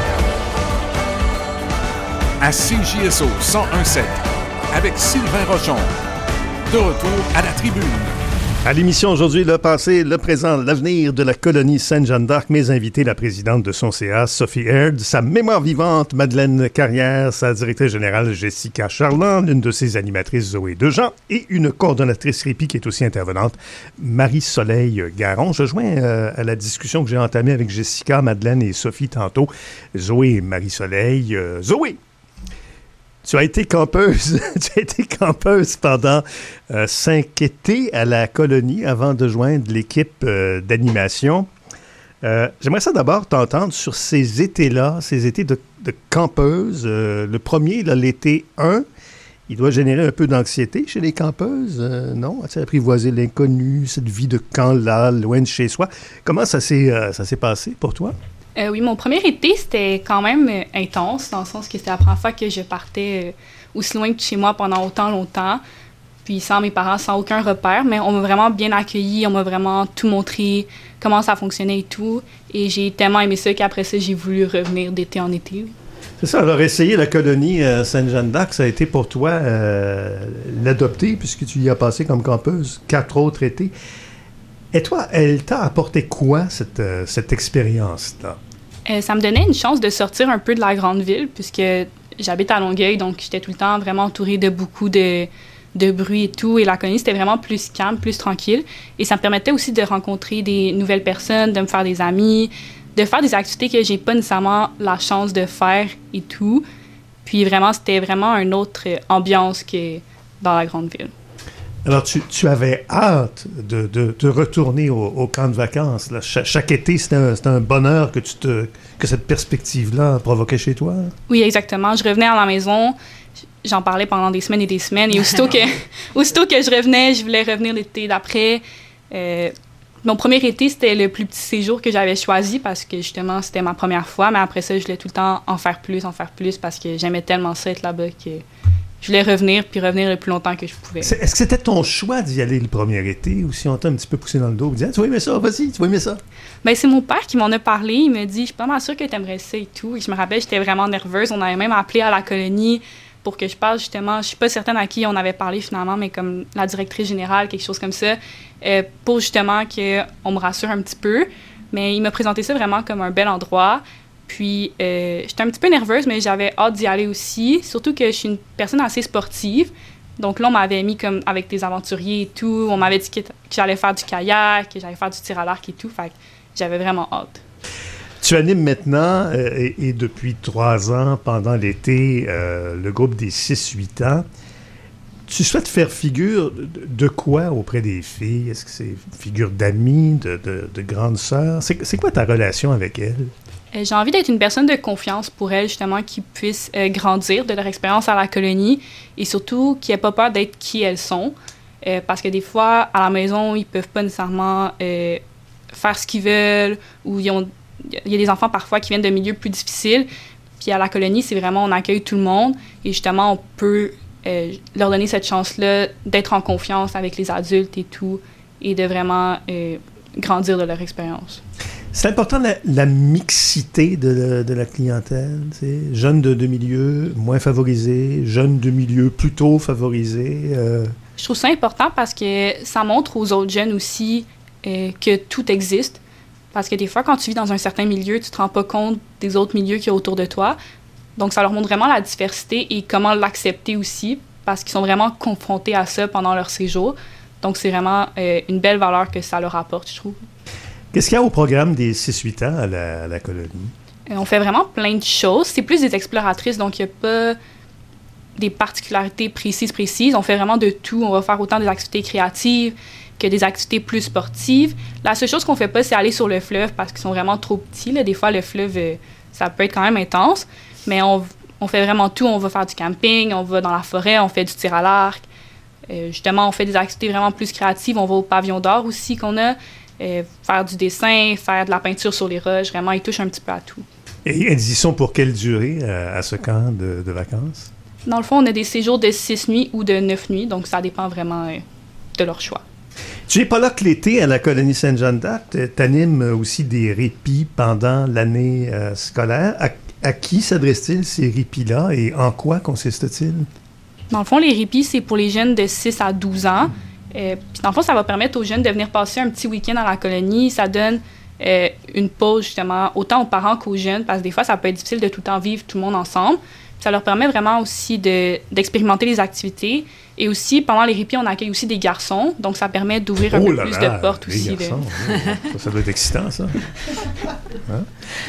À C J S O cent un sept, avec Sylvain Rochon. De retour à la tribune. À l'émission aujourd'hui, le passé, le présent, l'avenir de la colonie Sainte-Jeanne d'Arc. Mes invités, la présidente de son C A, Sophie Aird, sa mémoire vivante, Madeleine Carrière, sa directrice générale, Jessica Charland, l'une de ses animatrices, Zoé Dejean, et une coordonnatrice R I P I qui est aussi intervenante, Marie-Soleil Garon. Je joins euh, à la discussion que j'ai entamée avec Jessica, Madeleine et Sophie tantôt. Zoé et Marie-Soleil. Euh, Zoé! Tu as été campeuse, tu as été campeuse pendant euh, cinq étés à la colonie avant de joindre l'équipe euh, d'animation. Euh, j'aimerais ça d'abord t'entendre sur ces étés-là, ces étés de, de campeuse. Euh, le premier, là, l'été un, il doit générer un peu d'anxiété chez les campeuses, euh, non? As-tu apprivoisé l'inconnu, cette vie de camp-là, loin de chez soi? Comment ça s'est, euh, ça s'est passé pour toi? Euh, oui, mon premier été, c'était quand même euh, intense, dans le sens que c'était la première fois que je partais euh, aussi loin que de chez moi pendant autant longtemps, puis sans mes parents, sans aucun repère, mais on m'a vraiment bien accueilli, on m'a vraiment tout montré, comment ça fonctionnait et tout, et j'ai tellement aimé ça qu'après ça, j'ai voulu revenir d'été en été. C'est ça, alors essayer la colonie euh, Sainte-Jeanne d'Arc, ça a été pour toi euh, l'adopter, puisque tu y as passé comme campeuse quatre autres étés. Et toi, elle t'a apporté quoi, cette, euh, cette expérience-là? Euh, ça me donnait une chance de sortir un peu de la grande ville, puisque j'habite à Longueuil, donc j'étais tout le temps vraiment entourée de beaucoup de, de bruit et tout. Et la colonie, c'était vraiment plus calme, plus tranquille. Et ça me permettait aussi de rencontrer des nouvelles personnes, de me faire des amis, de faire des activités que j'ai pas nécessairement la chance de faire et tout. Puis vraiment, c'était vraiment une autre ambiance que dans la grande ville. Alors, tu, tu avais hâte de, de, de retourner au, au camp de vacances. Là. Cha- chaque été, c'était un, c'était un bonheur que, tu te, que cette perspective-là provoquait chez toi. Oui, exactement. Je revenais à la maison, j'en parlais pendant des semaines et des semaines, et aussitôt que, aussitôt que je revenais, je voulais revenir l'été d'après. Euh, mon premier été, c'était le plus petit séjour que j'avais choisi parce que, justement, c'était ma première fois, mais après ça, je voulais tout le temps en faire plus, en faire plus, parce que j'aimais tellement ça être là-bas que... Je voulais revenir, puis revenir le plus longtemps que je pouvais. C'est, est-ce que c'était ton choix d'y aller le premier été, ou si on t'a un petit peu poussé dans le dos, et dit ah, tu vas aimer ça, vas-y, tu vas aimer ça? Bien, c'est mon père qui m'en a parlé. Il m'a dit, je suis pas mal sûre que tu aimerais ça et tout. Et je me rappelle, j'étais vraiment nerveuse. On avait même appelé à la colonie pour que je parle, justement. Je suis pas certaine à qui on avait parlé finalement, mais comme la directrice générale, quelque chose comme ça, euh, pour justement qu'on me rassure un petit peu. Mais il m'a présenté ça vraiment comme un bel endroit. Puis, euh, j'étais un petit peu nerveuse, mais j'avais hâte d'y aller aussi. Surtout que je suis une personne assez sportive. Donc là, on m'avait mis comme avec des aventuriers et tout. On m'avait dit que, que j'allais faire du kayak, que j'allais faire du tir à l'arc et tout. Fait que j'avais vraiment hâte. Tu animes maintenant, euh, et, et depuis trois ans, pendant l'été, euh, le groupe des six huit ans. Tu souhaites faire figure de, de quoi auprès des filles? Est-ce que c'est figure d'amis, de, de, de grande sœur? C'est, c'est quoi ta relation avec elles? Euh, j'ai envie d'être une personne de confiance pour elles, justement, qui puissent euh, grandir de leur expérience à la colonie et surtout qui n'aient pas peur d'être qui elles sont. Euh, parce que des fois, à la maison, ils peuvent pas nécessairement euh, faire ce qu'ils veulent ou il y a des enfants parfois qui viennent de milieux plus difficiles. Puis à la colonie, c'est vraiment, on accueille tout le monde et justement, on peut euh, leur donner cette chance-là d'être en confiance avec les adultes et tout et de vraiment euh, grandir de leur expérience. C'est important la, la mixité de la, de la clientèle, tu sais, jeunes de, de milieux moins favorisés, jeunes de milieux plutôt favorisés. Euh... Je trouve ça important parce que ça montre aux autres jeunes aussi euh, que tout existe. Parce que des fois, quand tu vis dans un certain milieu, tu te rends pas compte des autres milieux qu'il y a autour de toi. Donc, ça leur montre vraiment la diversité et comment l'accepter aussi parce qu'ils sont vraiment confrontés à ça pendant leur séjour. Donc, c'est vraiment euh, une belle valeur que ça leur apporte, je trouve. Qu'est-ce qu'il y a au programme des six huit ans à la, à la colonie? Euh, on fait vraiment plein de choses. C'est plus des exploratrices, donc il n'y a pas des particularités précises, précises. On fait vraiment de tout. On va faire autant des activités créatives que des activités plus sportives. La seule chose qu'on ne fait pas, c'est aller sur le fleuve parce qu'ils sont vraiment trop petits. Là. Des fois, le fleuve, euh, ça peut être quand même intense, mais on, on fait vraiment tout. On va faire du camping, on va dans la forêt, on fait du tir à l'arc. Euh, justement, on fait des activités vraiment plus créatives. On va au pavillon d'or aussi qu'on a. Euh, faire du dessin, faire de la peinture sur les roches. Vraiment, ils touchent un petit peu à tout. Et elles y sont pour quelle durée euh, à ce camp de, de vacances? Dans le fond, on a des séjours de six nuits ou de neuf nuits, donc ça dépend vraiment euh, de leur choix. Tu n'es pas là que l'été à la colonie Sainte-Jeanne d'Arc. Tu animes aussi des répits pendant l'année euh, scolaire. À, à qui s'adressent-ils ces répits-là et en quoi consistent-ils? Dans le fond, les répits, c'est pour les jeunes de six à douze ans. Euh, puis dans le fond, ça va permettre aux jeunes de venir passer un petit week-end à la colonie. Ça donne euh, une pause, justement, autant aux parents qu'aux jeunes, parce que des fois, ça peut être difficile de tout le temps vivre tout le monde ensemble. Puis ça leur permet vraiment aussi de, d'expérimenter les activités. Et aussi, pendant les répits, on accueille aussi des garçons. Donc, ça permet d'ouvrir un oh peu là plus là, de portes aussi. Garçons, de... ça, ça doit être excitant, ça. Hein?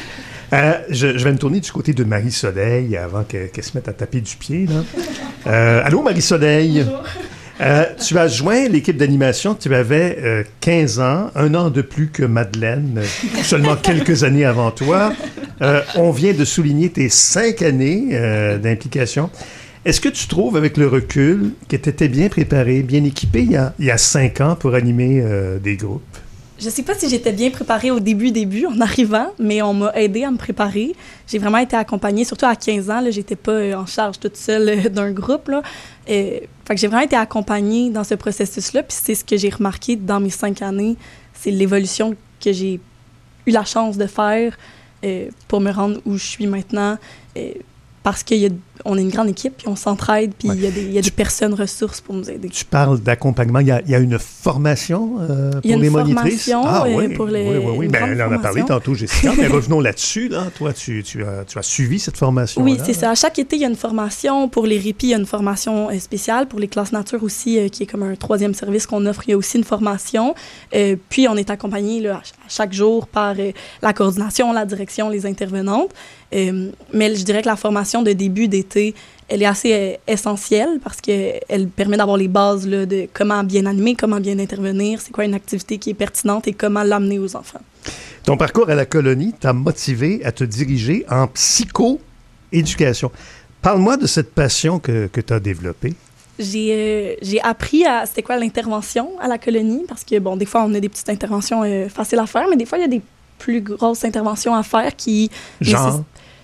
Euh, je, je vais me tourner du côté de Marie-Soleil avant qu'elle, qu'elle se mette à taper du pied. Là. Euh, allô, Marie-Soleil? Bonjour. Euh, tu as joint l'équipe d'animation, tu avais euh, quinze ans, un an de plus que Madeleine, euh, seulement quelques années avant toi. Euh, on vient de souligner tes cinq années euh, d'implication. Est-ce que tu trouves, avec le recul, que tu étais bien préparé, bien équipé il y a, il y a cinq ans pour animer euh, des groupes? Je ne sais pas si j'étais bien préparée au début, début, en arrivant, mais on m'a aidée à me préparer. J'ai vraiment été accompagnée, surtout à quinze ans, là, j'étais pas en charge toute seule euh, d'un groupe, là. Et, fait que j'ai vraiment été accompagnée dans ce processus-là, puis c'est ce que j'ai remarqué dans mes cinq années, c'est l'évolution que j'ai eu la chance de faire euh, pour me rendre où je suis maintenant, euh, parce qu'on est une grande équipe, puis on s'entraide, puis il ouais. y a, des, y a des personnes ressources pour nous aider. Tu parles d'accompagnement. Il y a, y a une formation euh, pour les monitrices? Il y a une formation ah, euh, oui, pour les Oui, oui, oui. Ben, elle en a parlé tantôt, Jessica. Mais revenons là-dessus. Là. Toi, tu, tu, as, tu as suivi cette formation. Oui, c'est ça. À chaque été, il y a une formation. Pour les répits, il y a une formation euh, spéciale. Pour les classes nature aussi, euh, qui est comme un troisième service qu'on offre, il y a aussi une formation. Euh, puis, on est accompagné là, à chaque jour par euh, la coordination, la direction, les intervenantes. Euh, mais je dirais que la formation de début d'été, elle est assez euh, essentielle parce qu'elle permet d'avoir les bases là, de comment bien animer, comment bien intervenir, c'est quoi une activité qui est pertinente et comment l'amener aux enfants. Ton parcours à la colonie t'a motivé à te diriger en psycho-éducation. Parle-moi de cette passion que, que tu as développée. J'ai, euh, j'ai appris à c'était quoi l'intervention à la colonie parce que, bon, des fois, on a des petites interventions euh, faciles à faire, mais des fois, il y a des plus grosses interventions à faire qui... Genre?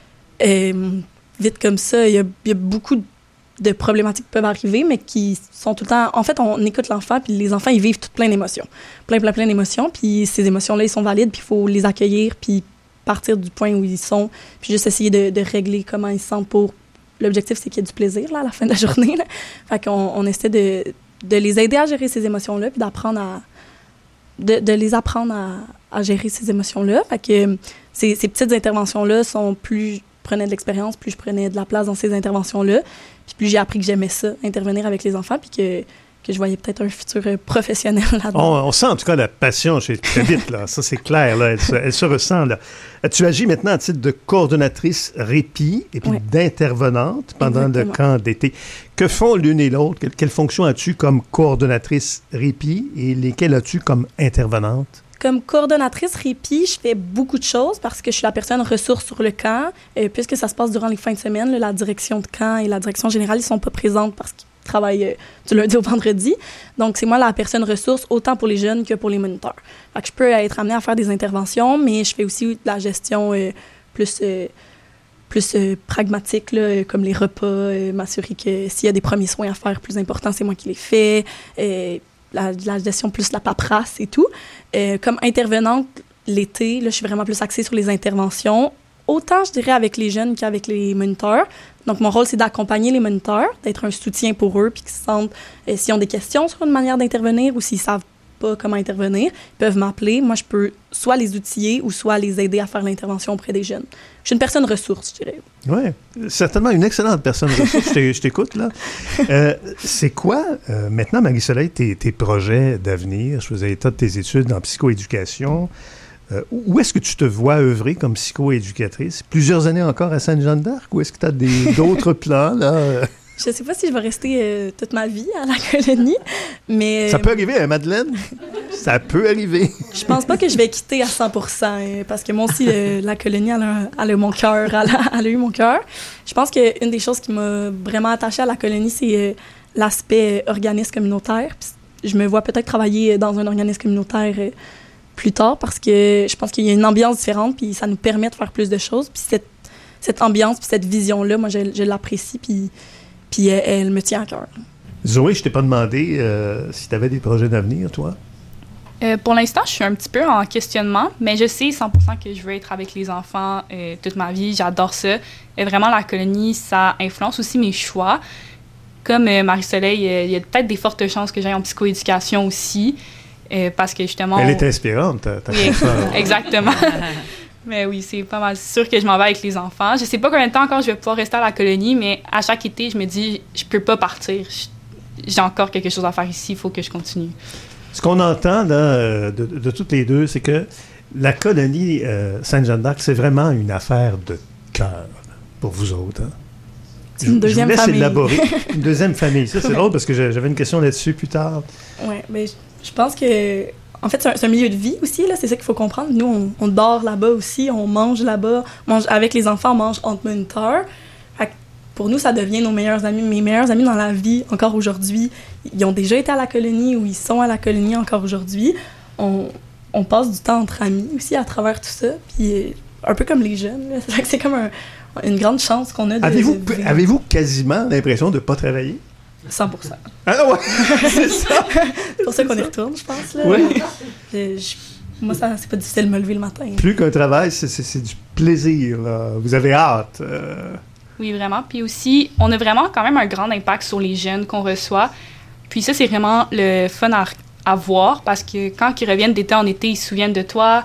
Euh, vite comme ça, il y a, il y a beaucoup de problématiques qui peuvent arriver, mais qui sont tout le temps... En fait, on écoute l'enfant, puis les enfants, ils vivent tout plein d'émotions. Plein, plein, plein d'émotions, puis ces émotions-là, ils sont valides, puis il faut les accueillir, puis partir du point où ils sont, puis juste essayer de, de régler comment ils se sentent pour... L'objectif, c'est qu'il y ait du plaisir, là, à la fin de la journée, là. Fait qu'on on essaie de, de les aider à gérer ces émotions-là, puis d'apprendre à... De, de les apprendre à, à gérer ces émotions-là. Fait que ces, ces petites interventions-là sont plus... prenais de l'expérience, plus je prenais de la place dans ces interventions-là. Puis plus j'ai appris que j'aimais ça, intervenir avec les enfants, puis que, que je voyais peut-être un futur professionnel là-dedans. On, on sent en tout cas la passion chez Tabitha, là. Ça, c'est clair, là. Elle, se, elle se ressent, là. Tu agis maintenant à titre de coordonnatrice répit et puis ouais. d'intervenante pendant Exactement. le camp d'été. Que font l'une et l'autre? Quelle, quelle fonction as-tu comme coordonnatrice répit et lesquelles as-tu comme intervenante? Comme coordonnatrice répit, je fais beaucoup de choses parce que je suis la personne ressource sur le camp. Euh, puisque ça se passe durant les fins de semaine, là, la direction de camp et la direction générale, ils sont pas présentes parce qu'ils travaillent euh, du lundi au vendredi. Donc, c'est moi la personne ressource, autant pour les jeunes que pour les moniteurs. Fait que je peux être amenée à faire des interventions, mais je fais aussi de la gestion euh, plus, euh, plus euh, pragmatique, là, comme les repas, euh, m'assurer que s'il y a des premiers soins à faire plus importants, c'est moi qui les fais. Euh, La, la gestion plus la paperasse et tout. Euh, comme intervenante, l'été, là, je suis vraiment plus axée sur les interventions. Autant, je dirais, avec les jeunes qu'avec les moniteurs. Donc, mon rôle, c'est d'accompagner les moniteurs, d'être un soutien pour eux, puis qu'ils se sentent, euh, s'ils ont des questions sur une manière d'intervenir ou s'ils savent pas comment intervenir, ils peuvent m'appeler. Moi, je peux soit les outiller ou soit les aider à faire l'intervention auprès des jeunes. Je suis une personne ressource, je dirais. Oui, certainement une excellente personne ressource. je t'écoute, là. Euh, c'est quoi, euh, maintenant, Marie-Soleil, tes, tes projets d'avenir? Je faisais état de tes études en psychoéducation. Euh, où est-ce que tu te vois œuvrer comme psychoéducatrice? Plusieurs années encore à Sainte-Jeanne-d'Arc? Ou est-ce que tu as des, d'autres plans, là? Je sais pas si je vais rester euh, toute ma vie à la colonie, mais... Ça peut arriver, hein, Madeleine? Ça peut arriver. Je pense pas que je vais quitter à cent pour cent, euh, parce que moi aussi, euh, la colonie, elle a, elle a mon cœur, elle, elle a eu mon cœur. Je pense qu'une des choses qui m'a vraiment attachée à la colonie, c'est euh, l'aspect euh, organisme communautaire. Puis je me vois peut-être travailler dans un organisme communautaire euh, plus tard, parce que je pense qu'il y a une ambiance différente, puis ça nous permet de faire plus de choses. Puis cette, cette ambiance, puis cette vision-là, moi, je, je l'apprécie, puis... Puis elle, elle me tient à cœur. Zoé, je t'ai pas demandé euh, si tu avais des projets d'avenir, toi? Euh, pour l'instant, je suis un petit peu en questionnement, mais je sais cent pour cent que je veux être avec les enfants euh, toute ma vie. J'adore ça. Et vraiment, la colonie, ça influence aussi mes choix. Comme euh, Marie-Soleil, euh, il y a peut-être des fortes chances que j'aille en psychoéducation aussi, euh, parce que justement... Elle est inspirante, ta, ta oui, exactement. Mais oui, c'est pas mal sûr que je m'en vais avec les enfants. Je sais pas combien de temps encore je vais pouvoir rester à la colonie, mais à chaque été, je me dis, je peux pas partir. J'ai encore quelque chose à faire ici, il faut que je continue. Ce qu'on entend là, de, de toutes les deux, c'est que la colonie euh, Sainte-Jeanne-d'Arc, c'est vraiment une affaire de cœur pour vous autres. Hein? C'est une deuxième je vous laisse famille. élaborer. Une deuxième famille. Ça, c'est drôle parce que j'avais une question là-dessus plus tard. Oui, mais je pense que... En fait, c'est un, c'est un milieu de vie aussi, là, c'est ça qu'il faut comprendre. Nous, on, on dort là-bas aussi, on mange là-bas, on mange, avec les enfants, on mange entre moniteurs. Fait que pour nous, ça devient nos meilleurs amis. Mes meilleurs amis dans la vie, encore aujourd'hui, ils ont déjà été à la colonie ou ils sont à la colonie encore aujourd'hui. On, on passe du temps entre amis aussi à travers tout ça, puis un peu comme les jeunes. Là. C'est, c'est comme un, une grande chance qu'on a de... Avez-vous, de avez-vous quasiment l'impression de ne pas travailler? cent pour cent. Ah ouais, c'est ça. C'est pour ça qu'on y retourne, je pense. Là. Oui. Je, je, moi, ça, c'est pas difficile de me lever le matin. Plus qu'un travail, c'est, c'est, c'est du plaisir. Là. Vous avez hâte. Euh... Oui, vraiment. Puis aussi, on a vraiment quand même un grand impact sur les jeunes qu'on reçoit. Puis ça, c'est vraiment le fun à, à voir parce que quand ils reviennent d'été en été, ils se souviennent de toi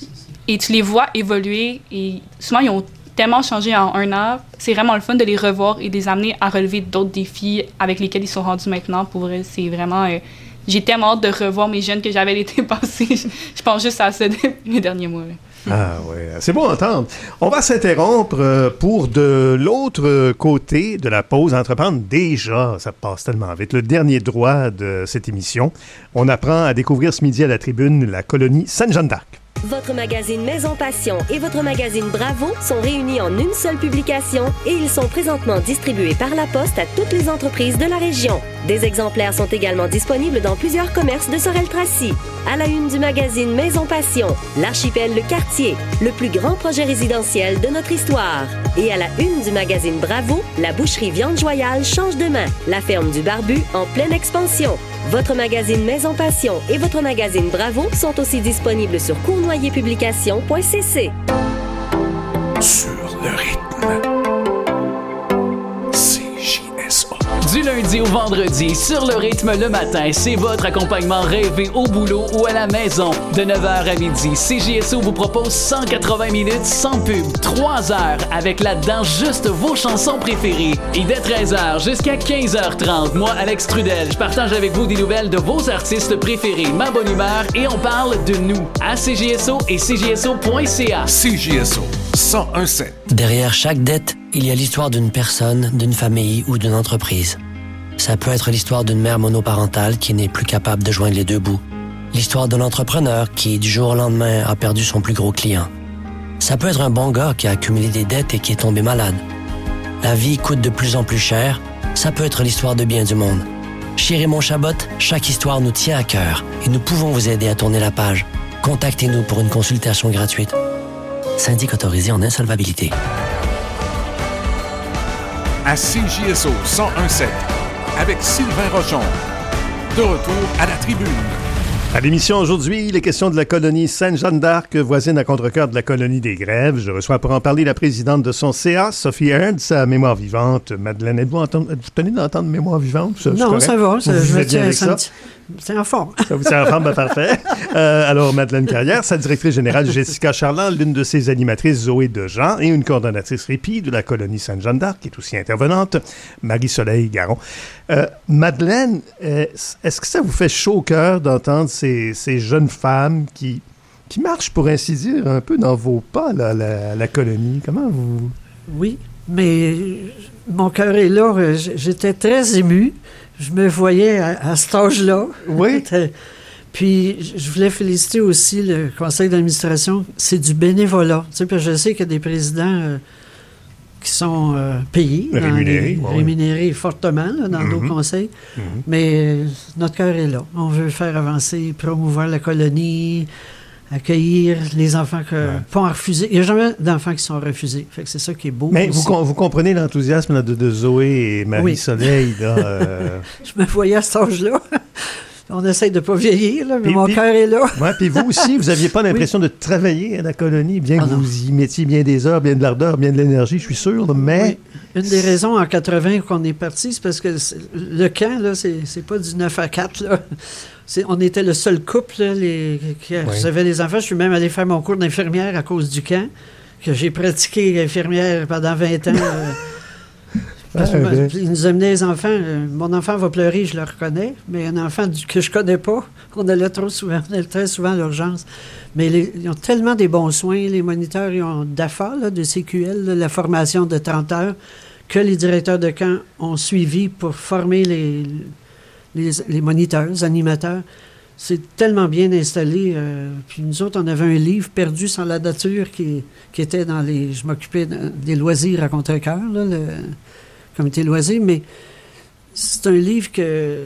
et tu les vois évoluer. Et souvent, ils ont tellement changé en un an. C'est vraiment le fun de les revoir et de les amener à relever d'autres défis avec lesquels ils sont rendus maintenant. Pour vrai, c'est vraiment... Euh, j'ai tellement hâte de revoir mes jeunes que j'avais l'été passé. Je pense juste à ça depuis les derniers mois. Là. Ah oui, c'est bon à entendre. On va s'interrompre euh, pour de l'autre côté de la pause entreprendre. Déjà, ça passe tellement vite. Le dernier droit de cette émission, on apprend à découvrir ce midi à la tribune la colonie Sainte-Jeanne d'Arc. Votre magazine Maison Passion et votre magazine Bravo sont réunis en une seule publication et ils sont présentement distribués par la Poste à toutes les entreprises de la région. Des exemplaires sont également disponibles dans plusieurs commerces de Sorel-Tracy. À la une du magazine Maison Passion, l'archipel Le Quartier, le plus grand projet résidentiel de notre histoire. Et à la une du magazine Bravo, la boucherie Viande Joyale change de main. La ferme du Barbu en pleine expansion. Votre magazine Maison Passion et votre magazine Bravo sont aussi disponibles sur cournoyer publication point c c. Sur le rythme. C J S O. Du lundi au vendredi, sur le rythme le matin, c'est votre accompagnement rêvé au boulot ou à la maison. De neuf heures à midi, C J S O vous propose cent quatre-vingts minutes sans pub, trois heures avec là-dedans juste vos chansons préférées. Et dès treize heures jusqu'à quinze heures trente, moi, Alex Trudel, je partage avec vous des nouvelles de vos artistes préférés, ma bonne humeur et on parle de nous à C J S O et C J S O point C A. C J S O cent un sept. Derrière chaque dette, il y a l'histoire d'une personne, d'une famille ou d'une entreprise. Ça peut être l'histoire d'une mère monoparentale qui n'est plus capable de joindre les deux bouts. L'histoire d'un entrepreneur qui, du jour au lendemain, a perdu son plus gros client. Ça peut être un bon gars qui a accumulé des dettes et qui est tombé malade. La vie coûte de plus en plus cher. Ça peut être l'histoire de bien du monde. Chez Raymond Chabot, chaque histoire nous tient à cœur et nous pouvons vous aider à tourner la page. Contactez-nous pour une consultation gratuite. Syndic autorisé en insolvabilité. À C J S O cent un sept, avec Sylvain Rochon. De retour à la tribune. À l'émission aujourd'hui, les questions de la colonie Sainte-Jeanne d'Arc, voisine à contre-cœur de la colonie des Grèves. Je reçois pour en parler la présidente de son C A, Sophie Ernst, sa mémoire vivante. Madeleine, êtes-vous, entendre, êtes-vous tenue d'entendre mémoire vivante? Ça, non, ça va. Ça, je me tiens, ça, c'est en forme. Ça vous tient en forme, ben, parfait. Euh, alors, Madeleine Carrière, sa directrice générale Jessica Charland, l'une de ses animatrices Zoé Dejean et une coordonnatrice répit de la colonie Sainte-Jeanne d'Arc, qui est aussi intervenante, Marie-Soleil Garon. Euh, Madeleine, euh, est-ce que ça vous fait chaud au cœur d'entendre ces, ces jeunes femmes qui, qui marchent, pour ainsi dire, un peu dans vos pas, là, la, la colonie? Comment vous... Oui, mais mon cœur est là. J'étais très émue. Je me voyais à, à cet âge-là. Oui. Puis, je voulais féliciter aussi le conseil d'administration. C'est du bénévolat. Tu sais, parce que je sais qu'il y a des présidents euh, qui sont euh, payés. Rémunérés. Les, ouais. Rémunérés fortement là, dans mm-hmm. nos conseils. Mm-hmm. Mais euh, notre cœur est là. On veut faire avancer, promouvoir la colonie, accueillir les enfants que ouais. pas refusés. Il n'y a jamais d'enfants qui sont refusés. Fait que c'est ça qui est beau. Mais aussi. Vous, vous comprenez l'enthousiasme là, de, de Zoé et Marie-Soleil. Oui. Euh... Je me voyais à cet âge-là. On essaie de ne pas vieillir, là, mais puis, mon cœur est là. Oui, puis vous aussi, vous n'aviez pas l'impression oui. de travailler à la colonie, bien que oh, vous y mettiez bien des heures, bien de l'ardeur, bien de l'énergie, je suis sûr, là, mais... Oui. Une des raisons en quatre-vingts qu'on est parti, c'est parce que le camp, là, c'est, c'est pas du neuf à quatre, là. C'est, on était le seul couple là, les, qui oui. recevait les enfants. Je suis même allé faire mon cours d'infirmière à cause du camp, que j'ai pratiqué infirmière pendant vingt ans. euh, parce que, ah, ils nous amenaient les enfants. Euh, mon enfant va pleurer, je le reconnais, mais un enfant du, que je connais pas, on allait trop souvent, on allait très souvent à l'urgence. Mais les, ils ont tellement des bons soins, les moniteurs, ils ont d'A F A, là, de C Q L, là, la formation de trente heures, que les directeurs de camp ont suivi pour former les... Les, les moniteurs, les animateurs, c'est tellement bien installé. Euh, puis nous autres, on avait un livre, Perdu sans la nature, qui, qui était dans les... Je m'occupais de, des loisirs à contre-cœur, là, le comité loisirs, mais c'est un livre que...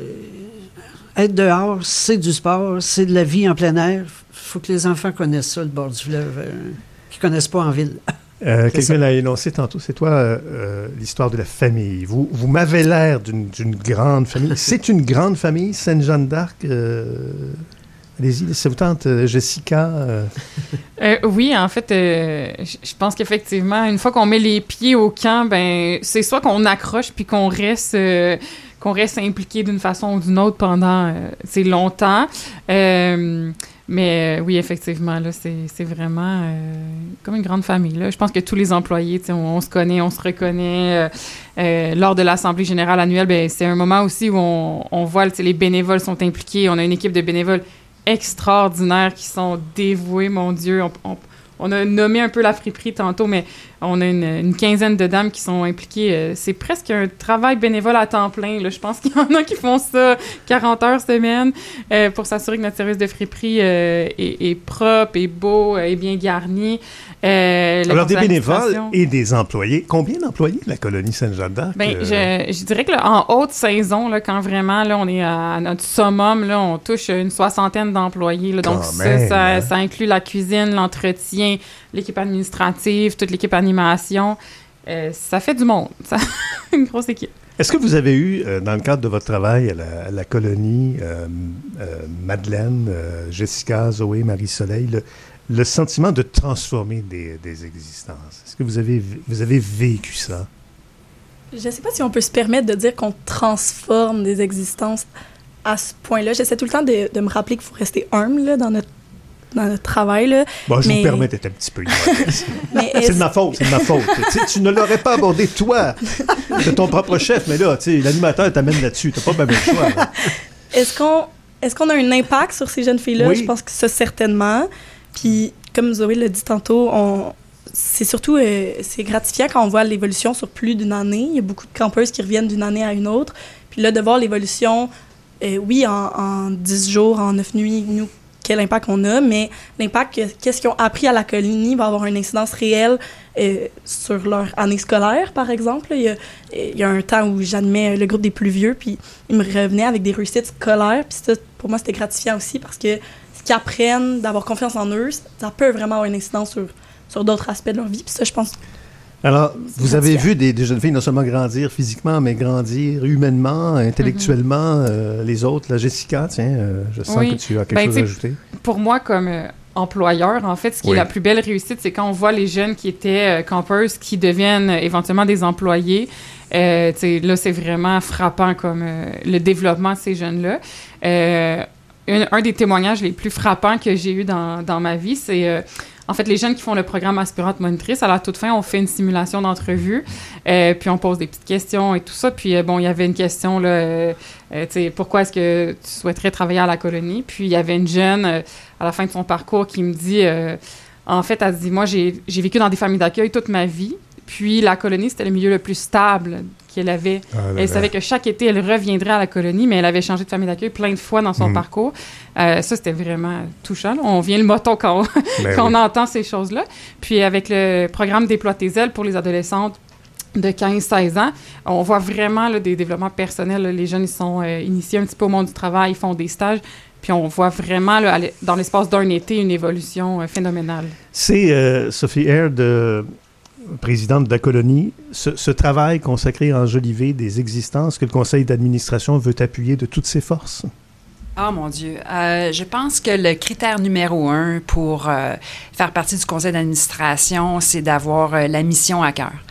Être dehors, c'est du sport, c'est de la vie en plein air. Il faut que les enfants connaissent ça, le bord du fleuve, euh, qu'ils ne connaissent pas en ville. Euh, quelqu'un l'a énoncé tantôt, c'est toi, euh, euh, l'histoire de la famille. Vous, vous m'avez l'air d'une, d'une grande famille. C'est une grande famille, Sainte-Jeanne d'Arc. Euh, allez-y, ça vous tente, euh, Jessica? Euh... Euh, oui, en fait, euh, je pense qu'effectivement, une fois qu'on met les pieds au camp, ben, c'est soit qu'on accroche puis qu'on reste... Euh, qu'on reste impliqué d'une façon ou d'une autre pendant euh, c'est longtemps. Euh, mais euh, oui, effectivement, là, c'est, c'est vraiment euh, comme une grande famille. Là. Je pense que tous les employés, on, on se connaît, on se reconnaît. Euh, euh, lors de l'Assemblée générale annuelle, ben, c'est un moment aussi où on, on voit que les bénévoles sont impliqués. On a une équipe de bénévoles extraordinaires qui sont dévoués, mon Dieu. On, on, on a nommé un peu la friperie tantôt, mais on a une, une quinzaine de dames qui sont impliquées. Euh, c'est presque un travail bénévole à temps plein. Là. Je pense qu'il y en a qui font ça quarante heures semaine euh, pour s'assurer que notre service de friperie euh, est, est propre, est beau, est bien garni. Euh, Alors, des bénévoles et des employés. Combien d'employés de la colonie Sainte-Jeanne d'Arc? Ben, euh... je, je dirais que là, en haute saison, là, quand vraiment là, on est à notre summum, là, on touche une soixantaine d'employés. Là, donc, ça, même, ça, hein? ça inclut la cuisine, l'entretien, l'équipe administrative, toute l'équipe animation. Euh, ça fait du monde. Ça une grosse équipe. Est-ce que vous avez eu, euh, dans le cadre de votre travail à la, à la colonie, euh, euh, Madeleine, euh, Jessica, Zoé, Marie-Soleil, le, le sentiment de transformer des, des existences? Est-ce que vous avez, vous avez vécu ça? Je ne sais pas si on peut se permettre de dire qu'on transforme des existences à ce point-là. J'essaie tout le temps de, de me rappeler qu'il faut rester humble là, dans notre dans notre travail. Là. Bon, je mais... vous permets d'être un petit peu c'est de ma faute, c'est de ma faute. tu, tu ne l'aurais pas abordé, toi, de ton propre chef, mais là, l'animateur t'amène là-dessus. T'as pas même le choix. Là. Est-ce qu'on, est-ce qu'on a un impact sur ces jeunes filles-là? Oui. Je pense que ça, certainement. Puis, comme Zoé l'a dit tantôt, on... c'est surtout euh, c'est gratifiant quand on voit l'évolution sur plus d'une année. Il y a beaucoup de campeuses qui reviennent d'une année à une autre. Puis là, de voir l'évolution, euh, oui, en, en dix jours, en neuf nuits, nous, quel impact on a, mais l'impact, qu'est-ce qu'ils ont appris à la colonie va avoir une incidence réelle euh, sur leur année scolaire, par exemple. Il y a, il y a un temps où j'animais le groupe des plus vieux, puis ils me revenaient avec des réussites scolaires, puis ça, pour moi, c'était gratifiant aussi, parce que ce qu'ils apprennent, d'avoir confiance en eux, ça peut vraiment avoir une incidence sur, sur d'autres aspects de leur vie, puis ça, je pense... Alors, vous avez vu des, des jeunes filles non seulement grandir physiquement, mais grandir humainement, intellectuellement. Mm-hmm. Euh, les autres, la Jessica, tiens, euh, je sens oui. que tu as quelque ben, chose à ajouter. Pour moi, comme euh, employeur, en fait, ce qui oui. est la plus belle réussite, c'est quand on voit les jeunes qui étaient euh, campeuses qui deviennent euh, éventuellement des employés. Euh, là, c'est vraiment frappant comme euh, le développement de ces jeunes-là. Euh, un, un des témoignages les plus frappants que j'ai eu dans, dans ma vie, c'est... Euh, En fait, les jeunes qui font le programme aspirante monitrice, à la toute fin, on fait une simulation d'entrevue, euh, puis on pose des petites questions et tout ça. Puis, euh, bon, il y avait une question, là, euh, euh, tu sais, pourquoi est-ce que tu souhaiterais travailler à la colonie? Puis, il y avait une jeune, euh, à la fin de son parcours, qui me dit, euh, en fait, elle dit, moi, j'ai, j'ai vécu dans des familles d'accueil toute ma vie. Puis, la colonie, c'était le milieu le plus stable qu'elle avait. Ah, elle savait que chaque été, elle reviendrait à la colonie, mais elle avait changé de famille d'accueil plein de fois dans son mmh. parcours. Euh, ça, c'était vraiment touchant. Là. On vient le moton quand, on, ben quand oui. on entend ces choses-là. Puis, avec le programme Déploie tes ailes pour les adolescentes de quinze à seize ans, on voit vraiment là, des développements personnels. Là. Les jeunes, ils sont euh, initiés un petit peu au monde du travail, ils font des stages. Puis on voit vraiment, là, dans l'espace d'un été, une évolution euh, phénoménale. C'est euh, Sophie Aird, de... présidente de la colonie, ce, ce travail consacré à enjoliver des existences que le conseil d'administration veut appuyer de toutes ses forces? Ah, mon Dieu. Euh, je pense que le critère numéro un pour euh, faire partie du conseil d'administration, c'est d'avoir euh, la mission à cœur.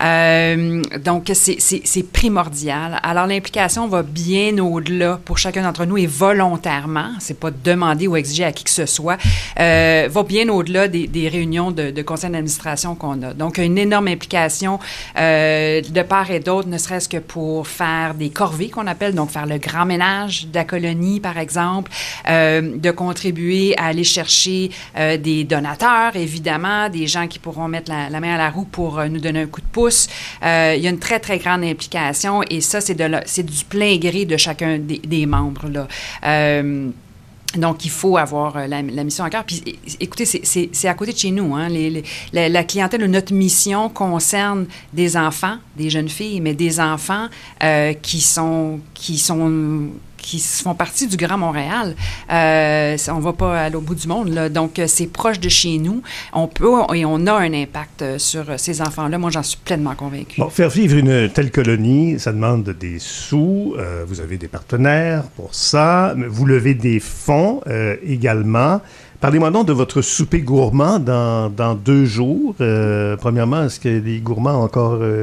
Euh, donc, c'est, c'est, c'est primordial. Alors, l'implication va bien au-delà pour chacun d'entre nous et volontairement, c'est pas demander ou exiger à qui que ce soit, euh, va bien au-delà des, des réunions de, de conseil d'administration qu'on a. Donc, une énorme implication euh, de part et d'autre, ne serait-ce que pour faire des corvées qu'on appelle, donc faire le grand ménage de la colonie, par exemple, euh, de contribuer à aller chercher euh, des donateurs, évidemment, des gens qui pourront mettre la, la main à la roue pour euh, nous donner un coup de pouce. Euh, il y a une très, très grande implication et ça, c'est, de la, c'est du plein gré de chacun des, des membres, là. Euh, Donc, il faut avoir euh, la, la mission à cœur. Puis, écoutez, c'est, c'est, c'est à côté de chez nous. Hein, les, les, la, la clientèle, notre mission concerne des enfants, des jeunes filles, mais des enfants euh, qui sont qui sont qui font partie du Grand Montréal. Euh, on ne va pas aller au bout du monde, là. Donc, c'est proche de chez nous. On peut et on a un impact sur ces enfants-là. Moi, j'en suis pleinement convaincue. Bon, faire vivre une telle colonie, ça demande des sous. Euh, vous avez des partenaires pour ça. Vous levez des fonds euh, également. Parlez-moi donc de votre souper gourmand dans, dans deux jours. Euh, premièrement, est-ce que les gourmands ont encore euh,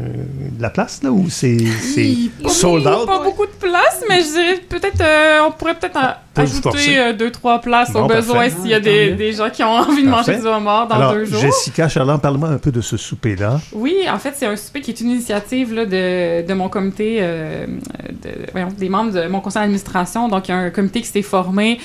de la place, là, ou c'est, c'est oui, sold out? Pas beaucoup de place, mais je dirais peut-être, euh, on pourrait peut-être ajouter euh, deux, trois places bon, au besoin s'il y a des, des gens qui ont envie de parfait. manger du homard dans Alors, deux jours. Jessica Charland, parle-moi un peu de ce souper-là. Oui, en fait, c'est un souper qui est une initiative là, de, de mon comité, euh, de, voyons, des membres de mon conseil d'administration. Donc, il y a un comité qui s'est formé,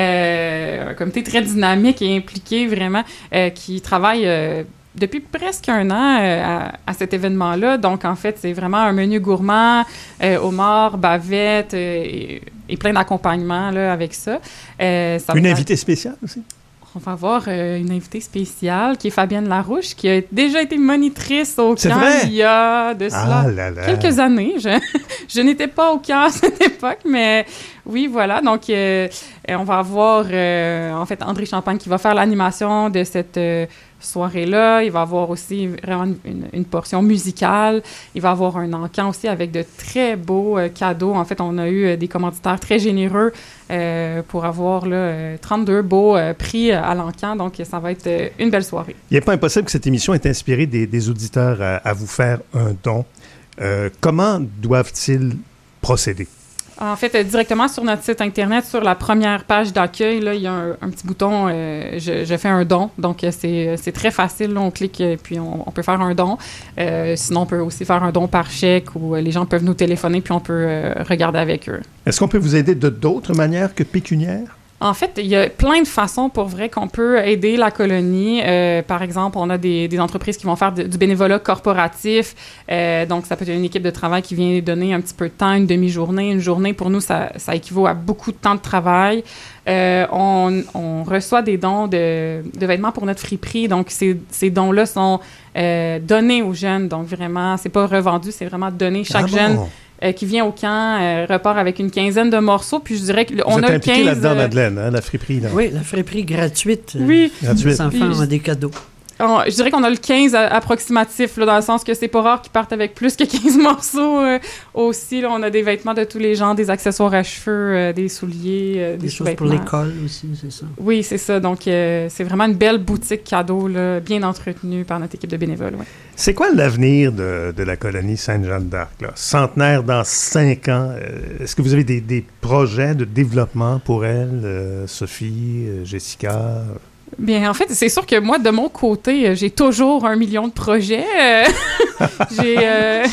euh, un comité très dynamique et impliqué vraiment, euh, qui travaille euh, depuis presque un an euh, à, à cet événement-là. Donc, en fait, c'est vraiment un menu gourmand, euh, homard, bavette euh, et, et plein d'accompagnements là, avec ça. Euh, ça Une va... invitée spéciale aussi? On va avoir euh, une invitée spéciale qui est Fabienne Larouche, qui a déjà été monitrice au C'est camp vrai? il y a de cela Ah là là. quelques années. Je, je n'étais pas au camp à cette époque, mais oui, voilà. Donc, euh, on va avoir, euh, en fait, André Champagne qui va faire l'animation de cette euh, soirée-là. Il va avoir aussi vraiment une, une portion musicale. Il va avoir un encan aussi avec de très beaux euh, cadeaux. En fait, on a eu euh, des commanditaires très généreux euh, pour avoir là, euh, trente-deux beaux euh, prix à l'encan. Donc, ça va être euh, une belle soirée. Il n'est pas impossible que cette émission ait inspiré des, des auditeurs à, à vous faire un don. Euh, comment doivent-ils procéder? En fait, euh, directement sur notre site Internet, sur la première page d'accueil, là, il y a un, un petit bouton euh, je, je fais un don. Donc, euh, c'est, c'est très facile. Là, on clique et puis on, on peut faire un don. Euh, sinon, on peut aussi faire un don par chèque ou euh, les gens peuvent nous téléphoner puis on peut euh, regarder avec eux. Est-ce qu'on peut vous aider de d'autres manières que pécuniaires? En fait, il y a plein de façons pour vrai qu'on peut aider la colonie. Euh, par exemple, on a des, des entreprises qui vont faire de, du bénévolat corporatif. Euh, donc, ça peut être une équipe de travail qui vient donner un petit peu de temps, une demi-journée. Une journée, pour nous, ça, ça équivaut à beaucoup de temps de travail. Euh, on, on reçoit des dons de, de vêtements pour notre friperie. Donc, ces, ces dons-là sont euh, donnés aux jeunes. Donc, vraiment, c'est pas revendu, c'est vraiment donné. Chaque Ah jeune... bon? Euh, qui vient au camp, euh, repart avec une quinzaine de morceaux, puis je dirais qu'on Vous êtes a impliqué quinze... là-dedans, euh, Madeleine, hein, la friperie. Là. Oui, la friperie gratuite. euh, Oui. Gratuite. Les enfants Puis- ont des cadeaux. On- je dirais qu'on a le quinze a- approximatif, là, dans le sens que c'est pas rare qu'ils partent avec plus que quinze morceaux euh, aussi. Là, on a des vêtements de tous les genres, des accessoires à cheveux, euh, des souliers, euh, des, Des choses pour sous-vêtements. l'école aussi, c'est ça. Oui, c'est ça. Donc, euh, c'est vraiment une belle boutique cadeau, là, bien entretenue par notre équipe de bénévoles. Ouais. C'est quoi l'avenir de, de la colonie Sainte-Jeanne d'Arc? Là? Centenaire dans cinq ans. Euh, est-ce que vous avez des, des projets de développement pour elle, euh, Sophie, euh, Jessica? Bien, en fait, c'est sûr que moi, de mon côté, euh, j'ai toujours un million de projets. Euh, j'ai... euh,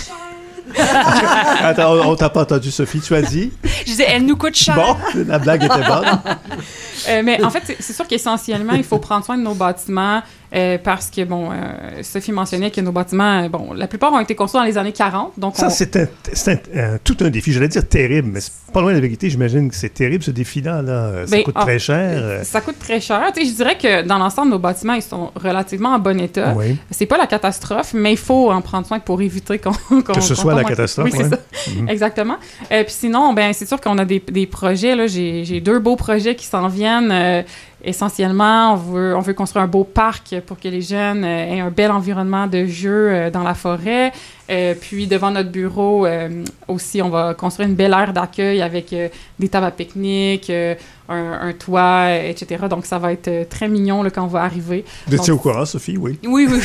Attends, on, on t'a pas entendu, Sophie, tu as dit? Je disais, elle nous coûte cher. Bon, la blague était bonne. Euh, mais en fait, c'est, c'est sûr qu'essentiellement, il faut prendre soin de nos bâtiments euh, parce que, bon, euh, Sophie mentionnait que nos bâtiments, euh, bon, la plupart ont été construits dans les années quarante. Donc Ça, on... c'est, un, c'est un, un, tout un défi. J'allais dire terrible, mais c'est pas loin de la vérité. J'imagine que c'est terrible, ce défi-là. Là. Ça Ben, coûte ah, très cher. Ça coûte très cher. Tu sais, je dirais que dans l'ensemble, nos bâtiments, ils sont relativement en bon état. Oui. C'est pas la catastrophe, mais il faut en prendre soin pour éviter qu'on... qu'on Que ce qu'on soit la tombe en- catastrophe, Oui, c'est ouais. ça. Mhm. Exactement. Euh, Puis sinon, ben c'est sûr qu'on a des, des projets. Là. J'ai, j'ai deux beaux projets qui s'en viennent. Euh, essentiellement, on veut, on veut construire un beau parc pour que les jeunes euh, aient un bel environnement de jeu euh, dans la forêt. Euh, puis devant notre bureau euh, aussi, on va construire une belle aire d'accueil avec euh, des tables à pique-nique, euh, un, un toit, et cetera. Donc ça va être euh, très mignon là, quand on va arriver. Vous étiez au Donc, courant, Sophie? Oui. Oui, oui.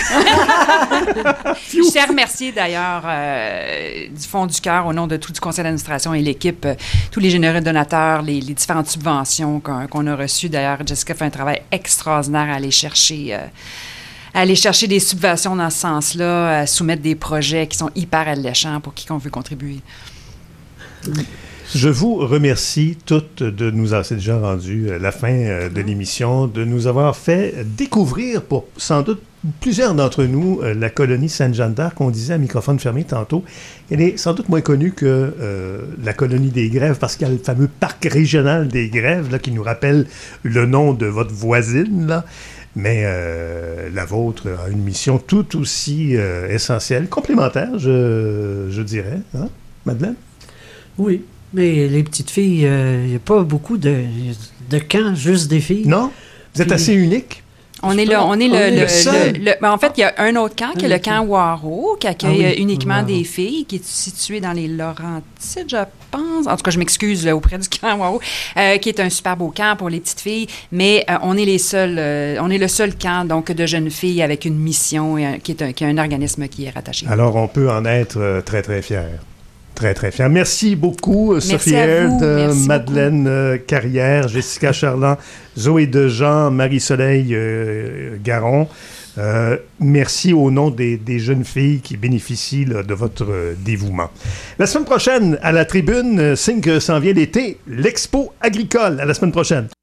Je tiens à remercier d'ailleurs euh, du fond du cœur, au nom de tout du conseil d'administration et l'équipe, euh, tous les généreux donateurs, les, les différentes subventions qu'on, qu'on a reçues. D'ailleurs, Jessica fait un travail extraordinaire à aller chercher, euh, à aller chercher des subventions dans ce sens-là, à soumettre des projets qui sont hyper alléchants pour qui qu'on veut contribuer. Je vous remercie toutes de nous avoir, c'est déjà rendu euh, la fin euh, de l'émission, de nous avoir fait découvrir pour sans doute plusieurs d'entre nous euh, la colonie Sainte-Jeanne d'Arc. On disait à microphone fermé tantôt, elle est sans doute moins connue que euh, la colonie des Grèves parce qu'il y a le fameux parc régional des Grèves là, qui nous rappelle le nom de votre voisine, là. Mais euh, la vôtre a une mission tout aussi euh, essentielle, complémentaire, je, je dirais. Hein, Madeleine? Oui. Mais les petites filles, il euh, n'y a pas beaucoup de, de camps, juste des filles. Non? Vous êtes Puis- assez unique? On est là, on est On le, est le, le seul. le- le- ben, en fait, il y a un autre camp qui est le camp Waro, qui accueille Ah oui, euh, uniquement Waro. des filles, qui est situé dans les Laurentides, je pense. En tout cas, je m'excuse là, auprès du camp Waro, euh, qui est un super beau camp pour les petites filles. Mais euh, on est les seuls, euh, on est le seul camp donc de jeunes filles avec une mission et un- qui est un, qui est un organisme qui est rattaché. Alors, on peut en être euh, très, très fier. Très, très fier. Merci beaucoup, Merci Sophie à vous. Aird, Merci Madeleine euh, Carrière, Jessica Charland, Zoé Dejean, Marie-Soleil euh, Garon. Euh, merci au nom des, des jeunes filles qui bénéficient là, de votre euh, dévouement. La semaine prochaine, à la tribune, euh, signe que s'en vient l'été, l'Expo agricole. À la semaine prochaine.